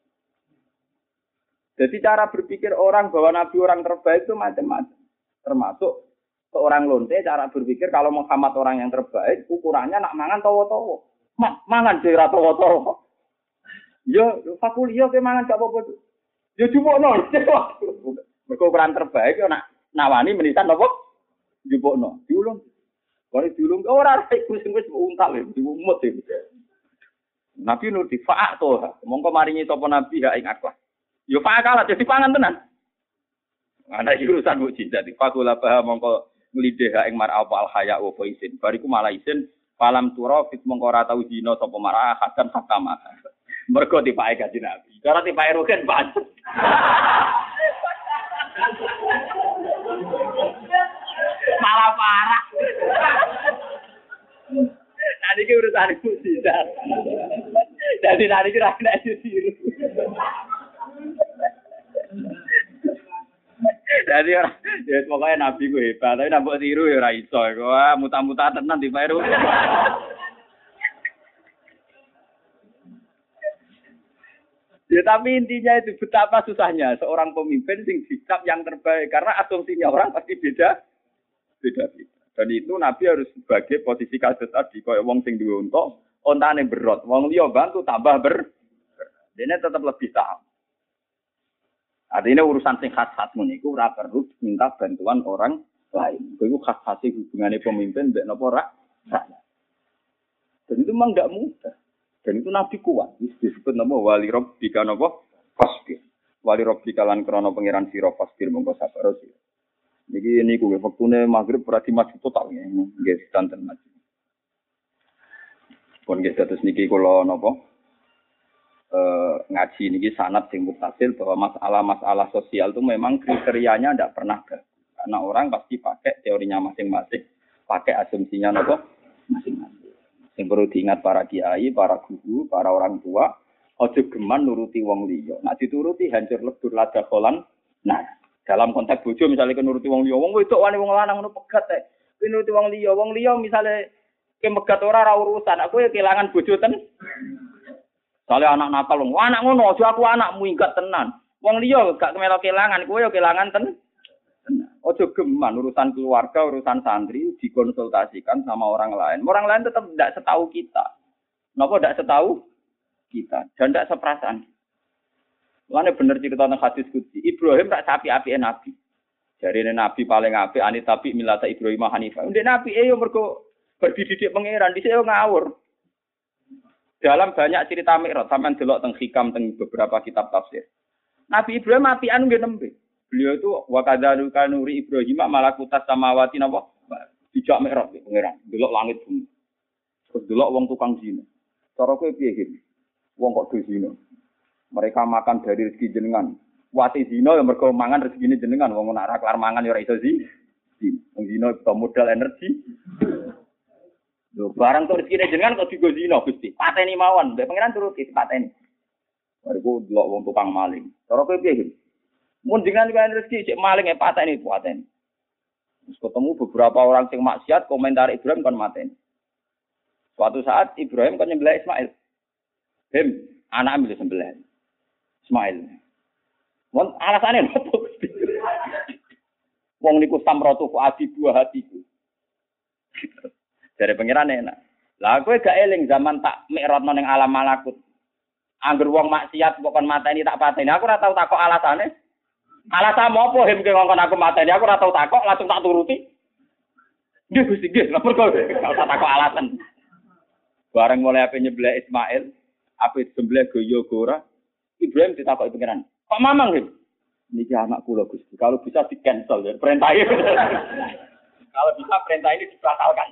Jadi cara berpikir orang bahwa Nabi orang terbaik itu macam-macam. Termasuk seorang lonte cara berpikir kalau Muhammad orang yang terbaik ukurannya nak mangan tawa-tawa. Ma- mangan dhewe ra tawa-tawa. Yo, fakul yo ke mangan gak apa-apa. Yo jupukno. Mergo ukuran terbaik yo nak nawani menitan apa? Jupukno. Diulung. Kare diulung ora iku sing wis untal e, diumut e. Nabi nur difaak to. Mongko maringi sapa nabi ha ing akhlak. Yo faak kalah dadi pangan tenan. Ana urusan mukjizat. Fakul apa mongko nglideh ha ing mar apa al haya wa faisin. Bariku malah isin falam tura fit mongko ora tau dina sapa marah hadan hakama. Mergo tipake Kanjeng Nabi. Cara tipake rogen pancet. Malah parah. Tadi ki urusan mukjizat. Jadi tadi ki ra kena ditiru. Jadi ora ya pokoke Nabi ku hebat, tapi nek mbok tiru ya ora iso. Wah, muta-muta tenan tipake rogen. Ya tapi intinya itu betapa susahnya seorang pemimpin sing sikap yang terbaik karena asumsinya orang pasti beda beda beda. Dan itu Nabi harus sebagai posisi kasus tadi koyo wong sing duwe unta, ontane berot, wong liya bantu tambah ber. Dene tetap lebih tahu. Artinya urusan sing khas-khas niku ora perlu minta bantuan orang lain. Iku khas-khas hubungane pemimpin mbek napa ora? Dan itu memang enggak mudah. Dan itu Nabi kuat. Disebut nama wali rabbika napa? Fasbir. Wali rabbika lan krana pangeran sira fasbir mongko sabar sira. Niki niku wektune magrib ora dimaju total nggih santen maju. Pun nggih terus niki kula napa? Eh ngaji niki sanad sing mutasil bahwa masalah-masalah sosial itu memang kriterianya ndak pernah bagus. Karena orang pasti pakai teorinya masing-masing, pakai asumsinya napa? Masing-masing. Yang perlu diingat para kiai, para guru, para orang tua, ojo geman nuruti wong liya. Nek dituruti hancur lebur lada kolan. Nah, dalam konteks bojo misalnya ke nuruti wong liya, wong wedok wani wong lanang ngono pegat ae. Ki nuruti wong liya, wong liya misale ke megat ora ora urusan, aku ya kelangan bojo ten. Sale anak nakal wong, anak ngono aja aku anakmu ingkat tenan. Wong liya gak kemelok kelangan, kowe ya kelangan ten. Ojo geman urusan keluarga, urusan santri dikonsultasikan sama orang lain. Orang lain tetap tidak setahu kita. Kenapa tidak setahu kita? Dan tidak seperasaan. Mana benar cerita tentang hadis qudsi. Ibrahim tak sapi-api nabi. Jadi nabi paling api, ani tapi milata Ibrahim Hanifah. Ndek nabi eh yo mergo berdididik pangeran, dhisik yo ngawur. Dalam banyak cerita Mi'raj sampean delok teng hikam teng beberapa kitab tafsir. Nabi Ibrahim apian nggih nembe. Beliau itu wa kadzaluka nuri Ibrahim malakutas samawati napa? Dijak Mi'raj pangeran, delok langit bumi. Terus delok wong tukang zina. Cara kowe piye iki? Wong kok do zina. Mereka makan dari rezeki jenengan. Wati zina ya mergo mangan rezekine jenengan. Wong nek ora kelar mangan ya ora iso zina. Wong zina itu modal energi. Lho barang to rezekine jenengan kok digo zina Gusti. Pateni mawon, mbek pangeran turuti pateni. Bariku delok wong tukang maling. Cara kowe piye iki? Mun dengan kan rezeki cek maling e pateni pateni. Terus ketemu beberapa orang sing maksiat komentar Ibrahim kan mateni. Suatu saat Ibrahim kan nyembelih Ismail. Hem, anak ambil sembelih. Ismail. Mon alasane opo? Wong niku samratu adi buah hatiku. Dari pangeran enak. Lah kowe gak eling zaman tak mikrotno ning alam malakut. Angger wong maksiat kok kon mateni tak pateni. Aku ora tau takok alasane. Alasan apa him ke ngongkon aku mateni aku ora tau takok langsung tak turuti. Nggih Gusti nggih, lha mergo gak usah takok alasan. Bareng mulai ape nyebleh Ismail, ape sembelih goyo ora, Ibrahim ditakoki pengiran. Kok mamang him? Niki anak kula Gusti. Kalau bisa di cancel ya perintahnya. Kalau bisa perintah ini dibatalkan.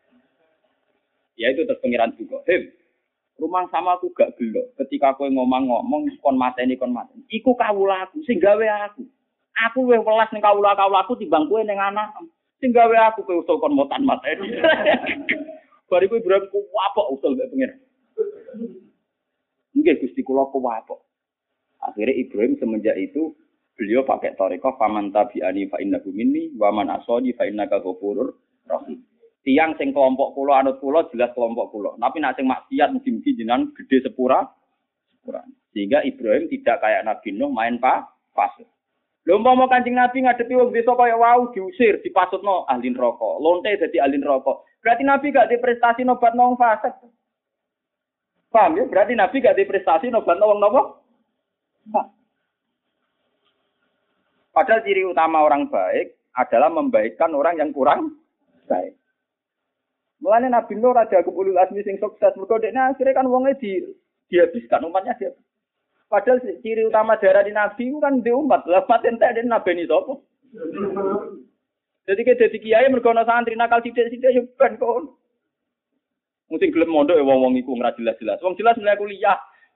Ya itu terus pengiran juga. Him, rumah sama aku gak gelok. Ketika kowe ngomong-ngomong kon mateni kon mateni. Iku kawula aku sing gawe aku. Aku luwih welas ning kawula-kawula aku timbang kowe ning anak. Sing gawe aku kowe usul kon motan mateni. Bariku Ibrahim ku apok usul mek pengiran. Nggih Gusti kula ku apok. Akhirnya Ibrahim semenjak itu beliau pakai thariqah faman tabi'ani fa innahu minni wa man asani fa innaka ghafurur rahim. Tiang sing kelompok kula anut kula jelas kelompok kula. Tapi nek sing maksiat mugi-mugi jenengan gede sepura sepura. Sehingga Ibrahim tidak kayak Nabi Nuh main pa pasut. Lha umpama Kanjeng Nabi ngadepi wong desa kaya wau diusir, dipasutno ahli neraka. Lonte dadi ahli neraka. Berarti Nabi gak diprestasi nobatno wong fasik. Paham ya? Berarti Nabi gak diprestasi nobatno wong napa? Padahal ciri utama orang baik adalah membaikkan orang yang kurang baik. Mulane Nabi Nuh raja ulul azmi sing sukses, mergo dekne akhire kan wonge di dihabiskan umatnya dia. Padahal ciri utama darah di Nabi itu kan di umat. Lah paten tak den nabeni sapa? Jadi ke dadi kiai mergo ana santri nakal sithik-sithik yo ben kon. Mesti gelem mondok ya wong-wong iku ora jelas-jelas. Wong jelas mulai kuliah.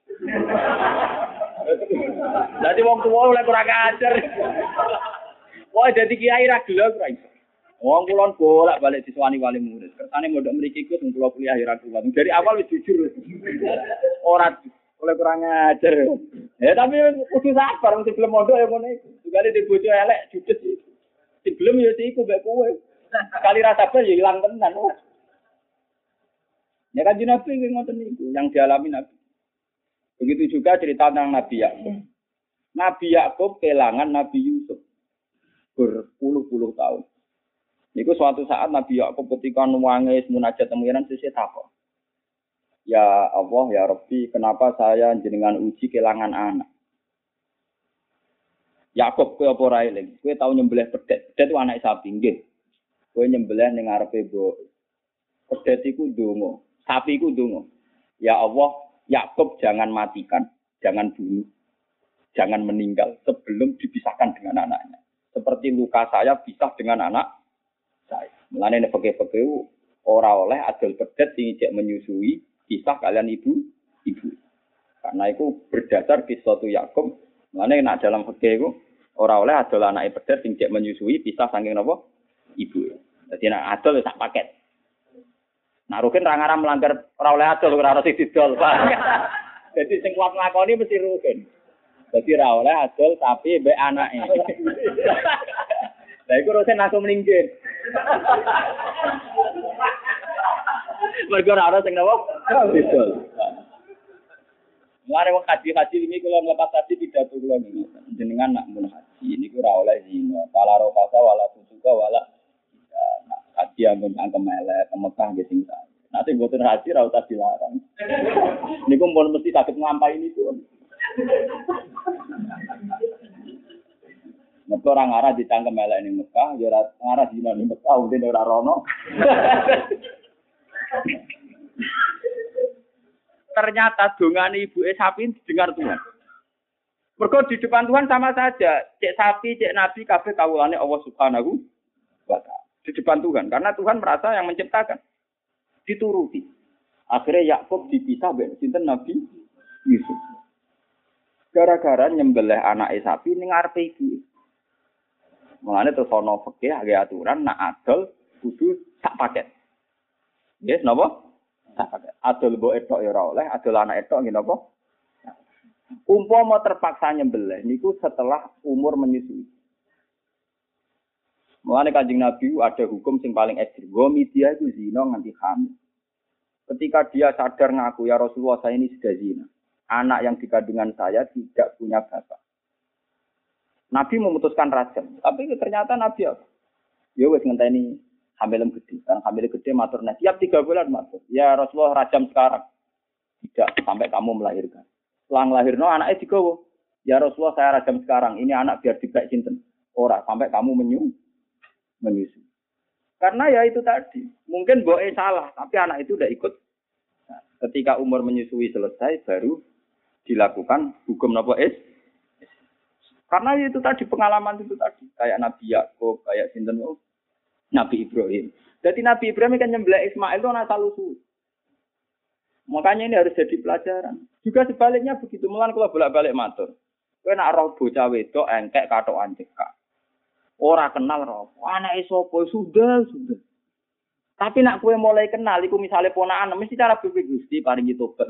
Dadi wong tuwa oleh kurang ajar. Wah dadi kiai ra gelem ra iso. Wong kulon bolak-balik diswani wali murid. Kersane mondok mriki iku teng kula kuliah ya ra kuat. Dari awal wis jujur. Ora oleh kurang ajar. Ya tapi kudu sabar mesti gelem mondok ya ngono iku. Sekali di bojo elek judes iki. Sing gelem ya iku mbek kowe. Sekali ra sabar ya ilang tenan. Ya kan Nabi ngoten niku yang dialami Nabi. Begitu juga cerita tentang Nabi Yakub. Nabi Yakub kehilangan Nabi Yusuf berpuluh-puluh tahun. Niku suatu saat Nabi Yakub ketika nuwange munajat temuiran sesuk takok. Ya Allah ya Rabbi, kenapa saya jenengan uji kehilangan anak? Yakub kowe apa ora eling? Kowe tau nyembelih pedet. Pedet itu anak sapi nggih. Kowe nyembelih ning ngarepe mbok. Pedet iku ndonga, sapi iku ndonga. Ya Allah, Yakub jangan matikan, jangan bunuh, jangan meninggal sebelum dipisahkan dengan anaknya. Seperti luka saya pisah dengan anak saya. Mulane nek peke-peke ora oleh adol pedet sing ijek menyusui pisah kalian ibu ibu. Karena itu berdasar kisah tu Yakub. Mulane nek dalam fikih iku ora oleh adol anake pedet sing ijek menyusui pisah saking napa ibu. Dadi nek adol sak paket. Nah, Rukin ra ngaram melanggar ora oleh adol ora harus didol, Pak. Jadi sing kuat nglakoni mesti Rukin. Dadi ra oleh adol tapi mbek anake. Lah iku Rukin langsung meninggal. Mergo ora ana sing napa? Didol. Mare wong haji-haji ini kula mlepas haji pidato kula niku. Jenengan nak mun haji niku ora oleh zina, pala ro kasa wala suka wala haji ampun angkem elek, ke Mekah nggih sing sae. Nanti mboten haji ra usah dilarang. Niku pun mesti saged nglampahi niku. Mergo ora ngarah ditangkem elek ning Mekah, ya ora ngarah dina ning Mekah untine ora rono. Ternyata dongane ibuke sapi didengar Tuhan. Mergo di depan Tuhan sama saja, cek sapi, cek nabi kabeh kawulane Allah Subhanahu wa taala. Di depan Tuhan, karena Tuhan merasa yang menciptakan, dituruti. Akhirnya Yakub dipisah dengan sinten Nabi Yusuf. Gara-gara nyembelih anak sapi ning ngarepe ibu. Mulane terus ana fikih agak aturan nak adol kudu sak paket. Nggih, napa? Sak paket. Adol mbok etok ya ora oleh, adol anak etok nggih napa? Umpama terpaksa nyembelih niku setelah umur menyusui. Mulane Kanjeng Nabi ada hukum sing paling ekstrem. Gomi dia itu zina nganti hamil. Ketika dia sadar ngaku ya Rasulullah saya ini sudah zina. Anak yang dikandungan saya tidak punya bapak. Nabi memutuskan rajam. Tapi ternyata Nabi apa? Ya wis ngenteni hamil gede. Kan hamil gede matur nah tiap tiga bulan matur. Ya Rasulullah rajam sekarang. Tidak sampai kamu melahirkan. Setelah melahirno anaknya digawa. Ya Rasulullah saya rajam sekarang, ini anak biar dibek sinten. Ora sampai kamu menyu menyusu. Karena ya itu tadi, mungkin boe salah, tapi anak itu udah ikut. Nah, ketika umur menyusui selesai baru dilakukan hukum napa is. Karena itu tadi pengalaman itu tadi, kayak Nabi Yakub, kayak sinten Nabi Ibrahim. Jadi Nabi Ibrahim kan nyembelih Ismail itu anak salusu. Makanya ini harus jadi pelajaran. Juga sebaliknya begitu, mulan kalau bolak-balik matur. Kowe nak roh bocah wedok engkek katokan cekak. Ora kenal roh. Anake sapa sudah, sudah. Tapi nak kowe mulai kenal iku misale ponakan mesti cara pipi Gusti paringi tobat.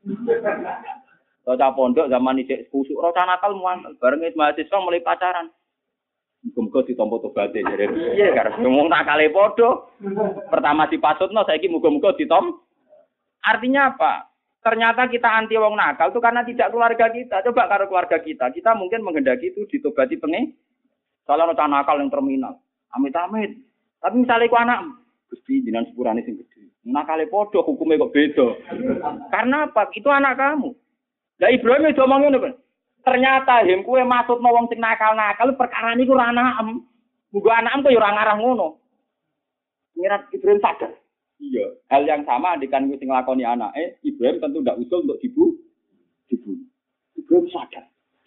Bocah pondok zaman isih kusuk roh nakal muan bareng mahasiswa mulai pacaran. Muga-muga ditampa tobaté jare piye karep ngomong nakale padha. Pertama dipasutno saiki muga-muga ditom. Artinya apa? Ternyata kita anti wong nakal itu karena tidak keluarga kita. Coba karo keluarga kita, kita mungkin menghendaki itu ditobati pengen. Kalau ana nakal yang terminal. Amit-amit. Tapi misalnya iku anak, Gusti jenengan sepurane sing gedhe. Nakale padha hukume kok beda. Karena apa? Itu anak kamu. Lah Ibrahim itu omong ngono, ternyata hem kowe maksudno wong sing nakal-nakal perkara niku ora anakem. Muga anakem kok ya ora ngarah ngono. Ngirat Ibrahim sadar. Iya, hal yang sama andikan kowe sing nglakoni anake, Ibrahim tentu ndak usul untuk dibu dibunuh. Ibrahim sadar.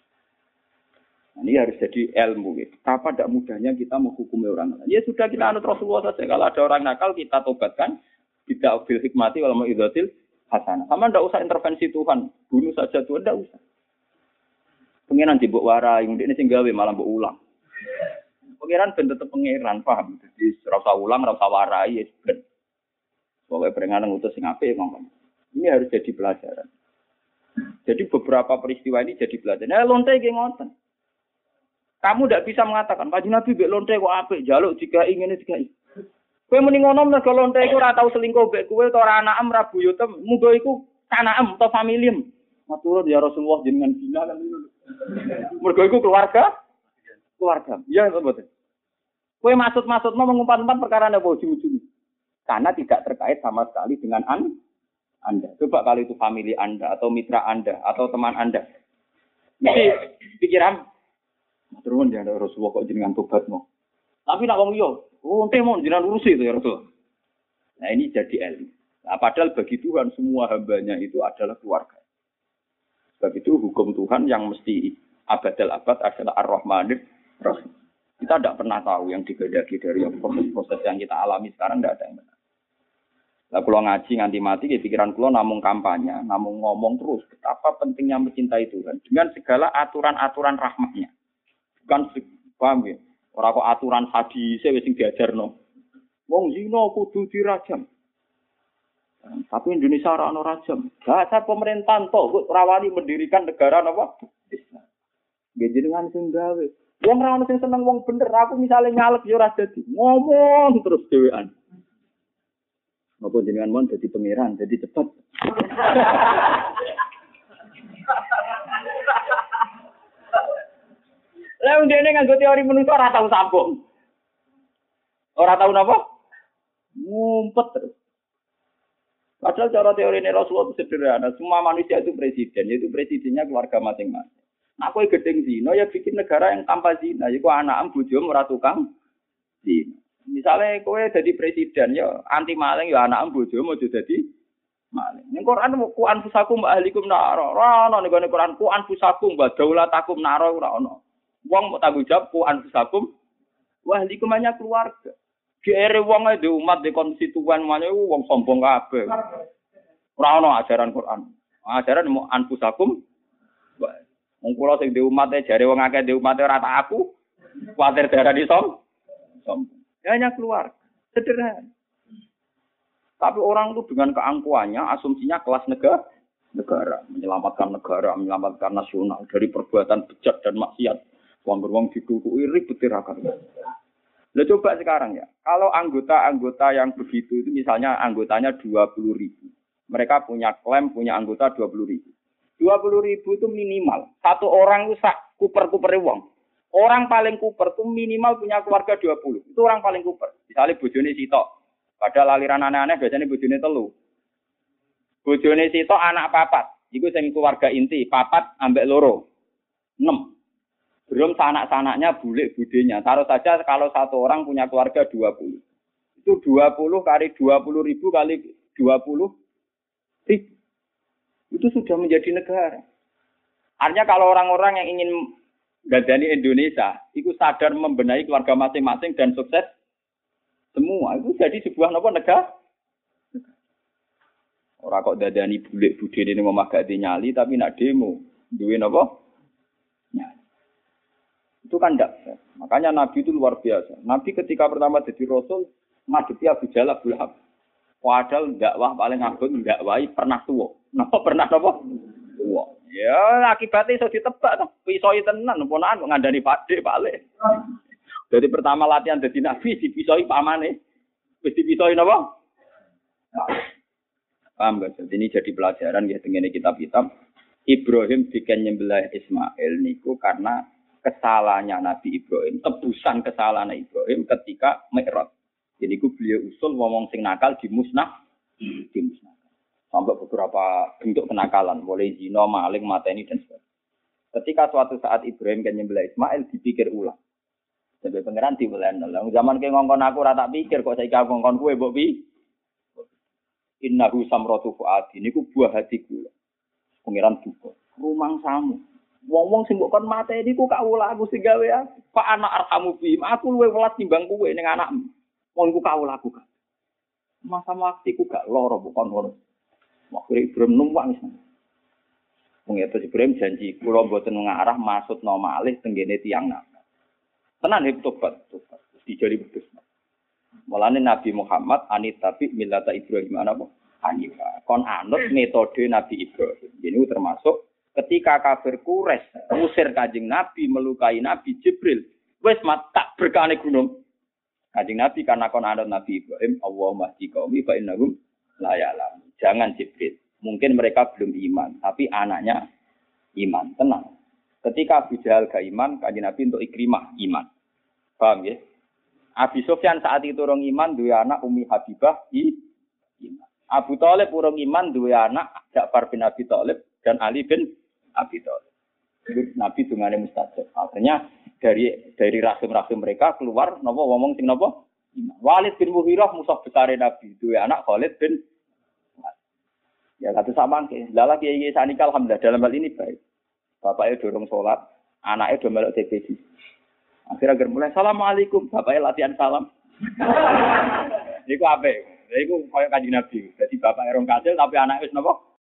Nah, ini harus jadi ilmu gitu. Apa tidak mudahnya kita menghukumi orang lain? Ya sudah kita anut Rasulullah saja. Kalau ada orang nakal kita tobatkan. Tidak bil hikmati wal mau'izatil hasanah. Sama tidak usah intervensi Tuhan. Bunuh saja Tuhan, tidak usah. Pengiran dibuk warai, ini sing gawe malah mbok ulang. Pengiran ben tetep pengiran, paham? Jadi ora usah ulang, ora usah warai, ya ben. Pokoke peringatan ngutus sing apik ngomong. Ini harus jadi pelajaran. Jadi beberapa peristiwa ini jadi pelajaran. Nah, lonte iki ngoten. Kamu tidak bisa mengatakan, Pak Nabi mbek lonte kok apik, jaluk jika ingin jika ingin. Kowe muni ngono mergo lonte iku ora tau selingkuh mbek kowe utawa ora anakem ra buyutem, muga iku kanakem utawa familiem. Matur ya Rasulullah jenengan bina kan ngono. Mergo iku keluarga keluarga. Iya to mboten. Kowe maksud-maksudno mengumpat-umpat perkara napa ujung-ujung. Karena tidak terkait sama sekali dengan an Anda. Coba kalau itu famili Anda atau mitra Anda atau teman Anda. Mesti pikiran turun ya Rasulullah kok jenengan tobatmu. Tapi nak wong liya, oh ente mau jenengan urusi itu ya Rasul. Nah ini jadi ilmu. Nah, padahal bagi Tuhan semua hambanya itu adalah keluarga. Sebab itu hukum Tuhan yang mesti abadal abad adalah Ar-Rahmanir Rahim. Kita tidak pernah tahu yang digedaki dari proses-proses yang kita alami sekarang, tidak ada yang benar. Nah, kalau ngaji nganti mati, ya pikiran kalau namung kampanye, namung ngomong terus betapa pentingnya mencintai Tuhan dengan segala aturan-aturan rahmatnya. Bukan paham ya? Orang kok aturan hadis wis sing diajarno. Wong zina kudu dirajam. Tapi Indonesia ora ono rajam. Bahasa pemerintahan to kok rawani mendirikan negara napa? Islam. Nggih jenengan sing gawe. Wong ora ono sing seneng wong bener. Aku misale nyalek ya ora dadi. Ngomong terus dhewean. Napa jenengan mon dadi pangeran, dadi cepet. Lah ndene nganggo teori menungso ora tau sambung. Ora tau napa? Ngumpet terus. Padahal cara teori ini Rasulullah itu sederhana. Semua manusia itu presiden, yaitu presidennya keluarga masing-masing. Nah, kowe gedeng zina ya bikin negara yang tanpa zina. Iku anak bojomu ora tukang zina. Misalnya kowe jadi presiden ya anti maling ya anak bojomu aja dadi maling. Ning Quran ku anfusakum ahlikum nar. Ora ono ning Quran ku anfusakum wa daulatakum nar ora ono. Wong mau tanggung jawab ku anfusakum wah ahlikum hanya keluarga. Gere wong e di umat di konstituen maneh wong sombong kabeh. Ora ono ajaran Quran. Ajaran mau anfusakum wong kula sing di umat e jare wong akeh di umat e ora tak aku. Kuwatir darani som. Sombong. Hanya keluarga. Sederhana. Tapi orang itu dengan keangkuhannya asumsinya kelas negara negara, menyelamatkan negara, menyelamatkan nasional dari perbuatan bejat dan maksiat. Wong beruang dikukuhi ribut tirakan. Nah coba sekarang ya, kalau anggota-anggota yang begitu itu misalnya anggotanya dua puluh ribu. Mereka punya klaim, punya anggota dua puluh ribu. dua puluh ribu itu minimal. Satu orang itu sak kuper-kuper wong. Orang paling kuper itu minimal punya keluarga dua puluh. Itu orang paling kuper. Misalnya bojone sitok. Padahal aliran aneh-aneh biasanya bojone telu. Bojone sitok anak papat. Iku sing keluarga inti, papat ambek loro. enam. Belum sanak-sanaknya, bulik budenya. Taruh saja kalau satu orang punya keluarga dua puluh. Itu dua puluh kali dua puluh ribu kali dua puluh ribu. Itu sudah menjadi negara. Artinya kalau orang-orang yang ingin gadani Indonesia, itu sadar membenahi keluarga masing-masing dan sukses semua. Itu jadi sebuah apa negara. Orang kok dadani bulik budhe ini memagati nyali tapi nak demo duwe napa? Nyali. Itu kan ndak. Makanya Nabi itu luar biasa. Nabi ketika pertama jadi rasul ngadepi Abu Jahal Abu Lahab. Padahal dakwah paling agung dakwahi pernah tuwa. Napa pernah napa? Tuwa. Ya akibatnya iso ditebak to. Pisoi tenan ponakan ngandani Pakde balik. Jadi pertama latihan dadi nabi dipisoi pamane. Wis dipisoi napa? Paham gak? Jadi ini jadi pelajaran ya dengan kitab-kitab. Ibrahim bikin nyembelih Ismail niku karena kesalahannya Nabi Ibrahim, tebusan kesalahan Ibrahim ketika Mi'raj. Jadi ku beliau usul ngomong sing nakal dimusnah, dimusnahkan. Sampai beberapa bentuk kenakalan, mulai zina, maling, mateni dan sebagainya. Ketika suatu saat Ibrahim kan nyembelih Ismail dipikir ulang. Sampai pangeran diwelen. Lah zaman ke ngongkon aku ora tak pikir kok saiki aku ngongkon kowe mbok pi. Innahu samratu fuadi niku buah hatiku. Pangeran duka. Rumang samu. Wong-wong sing mbok kon mate niku kawula aku sing gawe aku. Pak anak arhamu bi. Aku luwe welas timbang kowe ning anakmu. Wong iku kawula aku kan. Masa waktiku gak loro bukan ngono. Makire Ibrahim numpak wis. Wong itu Ibrahim janji kula mboten ngarah maksudna malih tenggene tiyang nakal. Tenan hip tobat, tobat. Dijari wedhus. Mulane Nabi Muhammad anit tapi millata Ibrahim apa? Hanifah. Kon anut metode Nabi Ibrahim. Ini termasuk ketika kafir Quraisy ngusir Kanjeng Nabi, melukai Nabi Jibril. Wes mat tak berkane gunung. Kanjeng Nabi karena kon anut Nabi Ibrahim, Allahumma hdi qaumi fa innahum la ya'lamun. Jangan Jibril. Mungkin mereka belum iman, tapi anaknya iman. Tenang. Ketika Abu Jahal gak iman, Kanjeng Nabi untuk Ikrimah iman. Paham ya? Abi Sufyan saat itu orang iman dua anak Umi Habibah i iman. Abu Thalib orang iman dua anak Ja'far bin Abi Thalib dan Ali bin Abi Thalib. Nabi dungane mustajab. Artinya dari dari rahim-rahim mereka keluar napa ngomong sing napa? Iman. Walid bin Mughirah musuh besar Nabi dua anak Khalid bin ya satu sama ke. Lala kiai sanika alhamdulillah dalam hal ini baik. Bapaknya dorong sholat, anaknya do melok T V C. Akhirnya agar mulai assalamualaikum, bapaknya latihan salam. Niku apa? Niku koyo Kanjeng Nabi. Jadi bapaknya orang kasil tapi anaknya wis napa?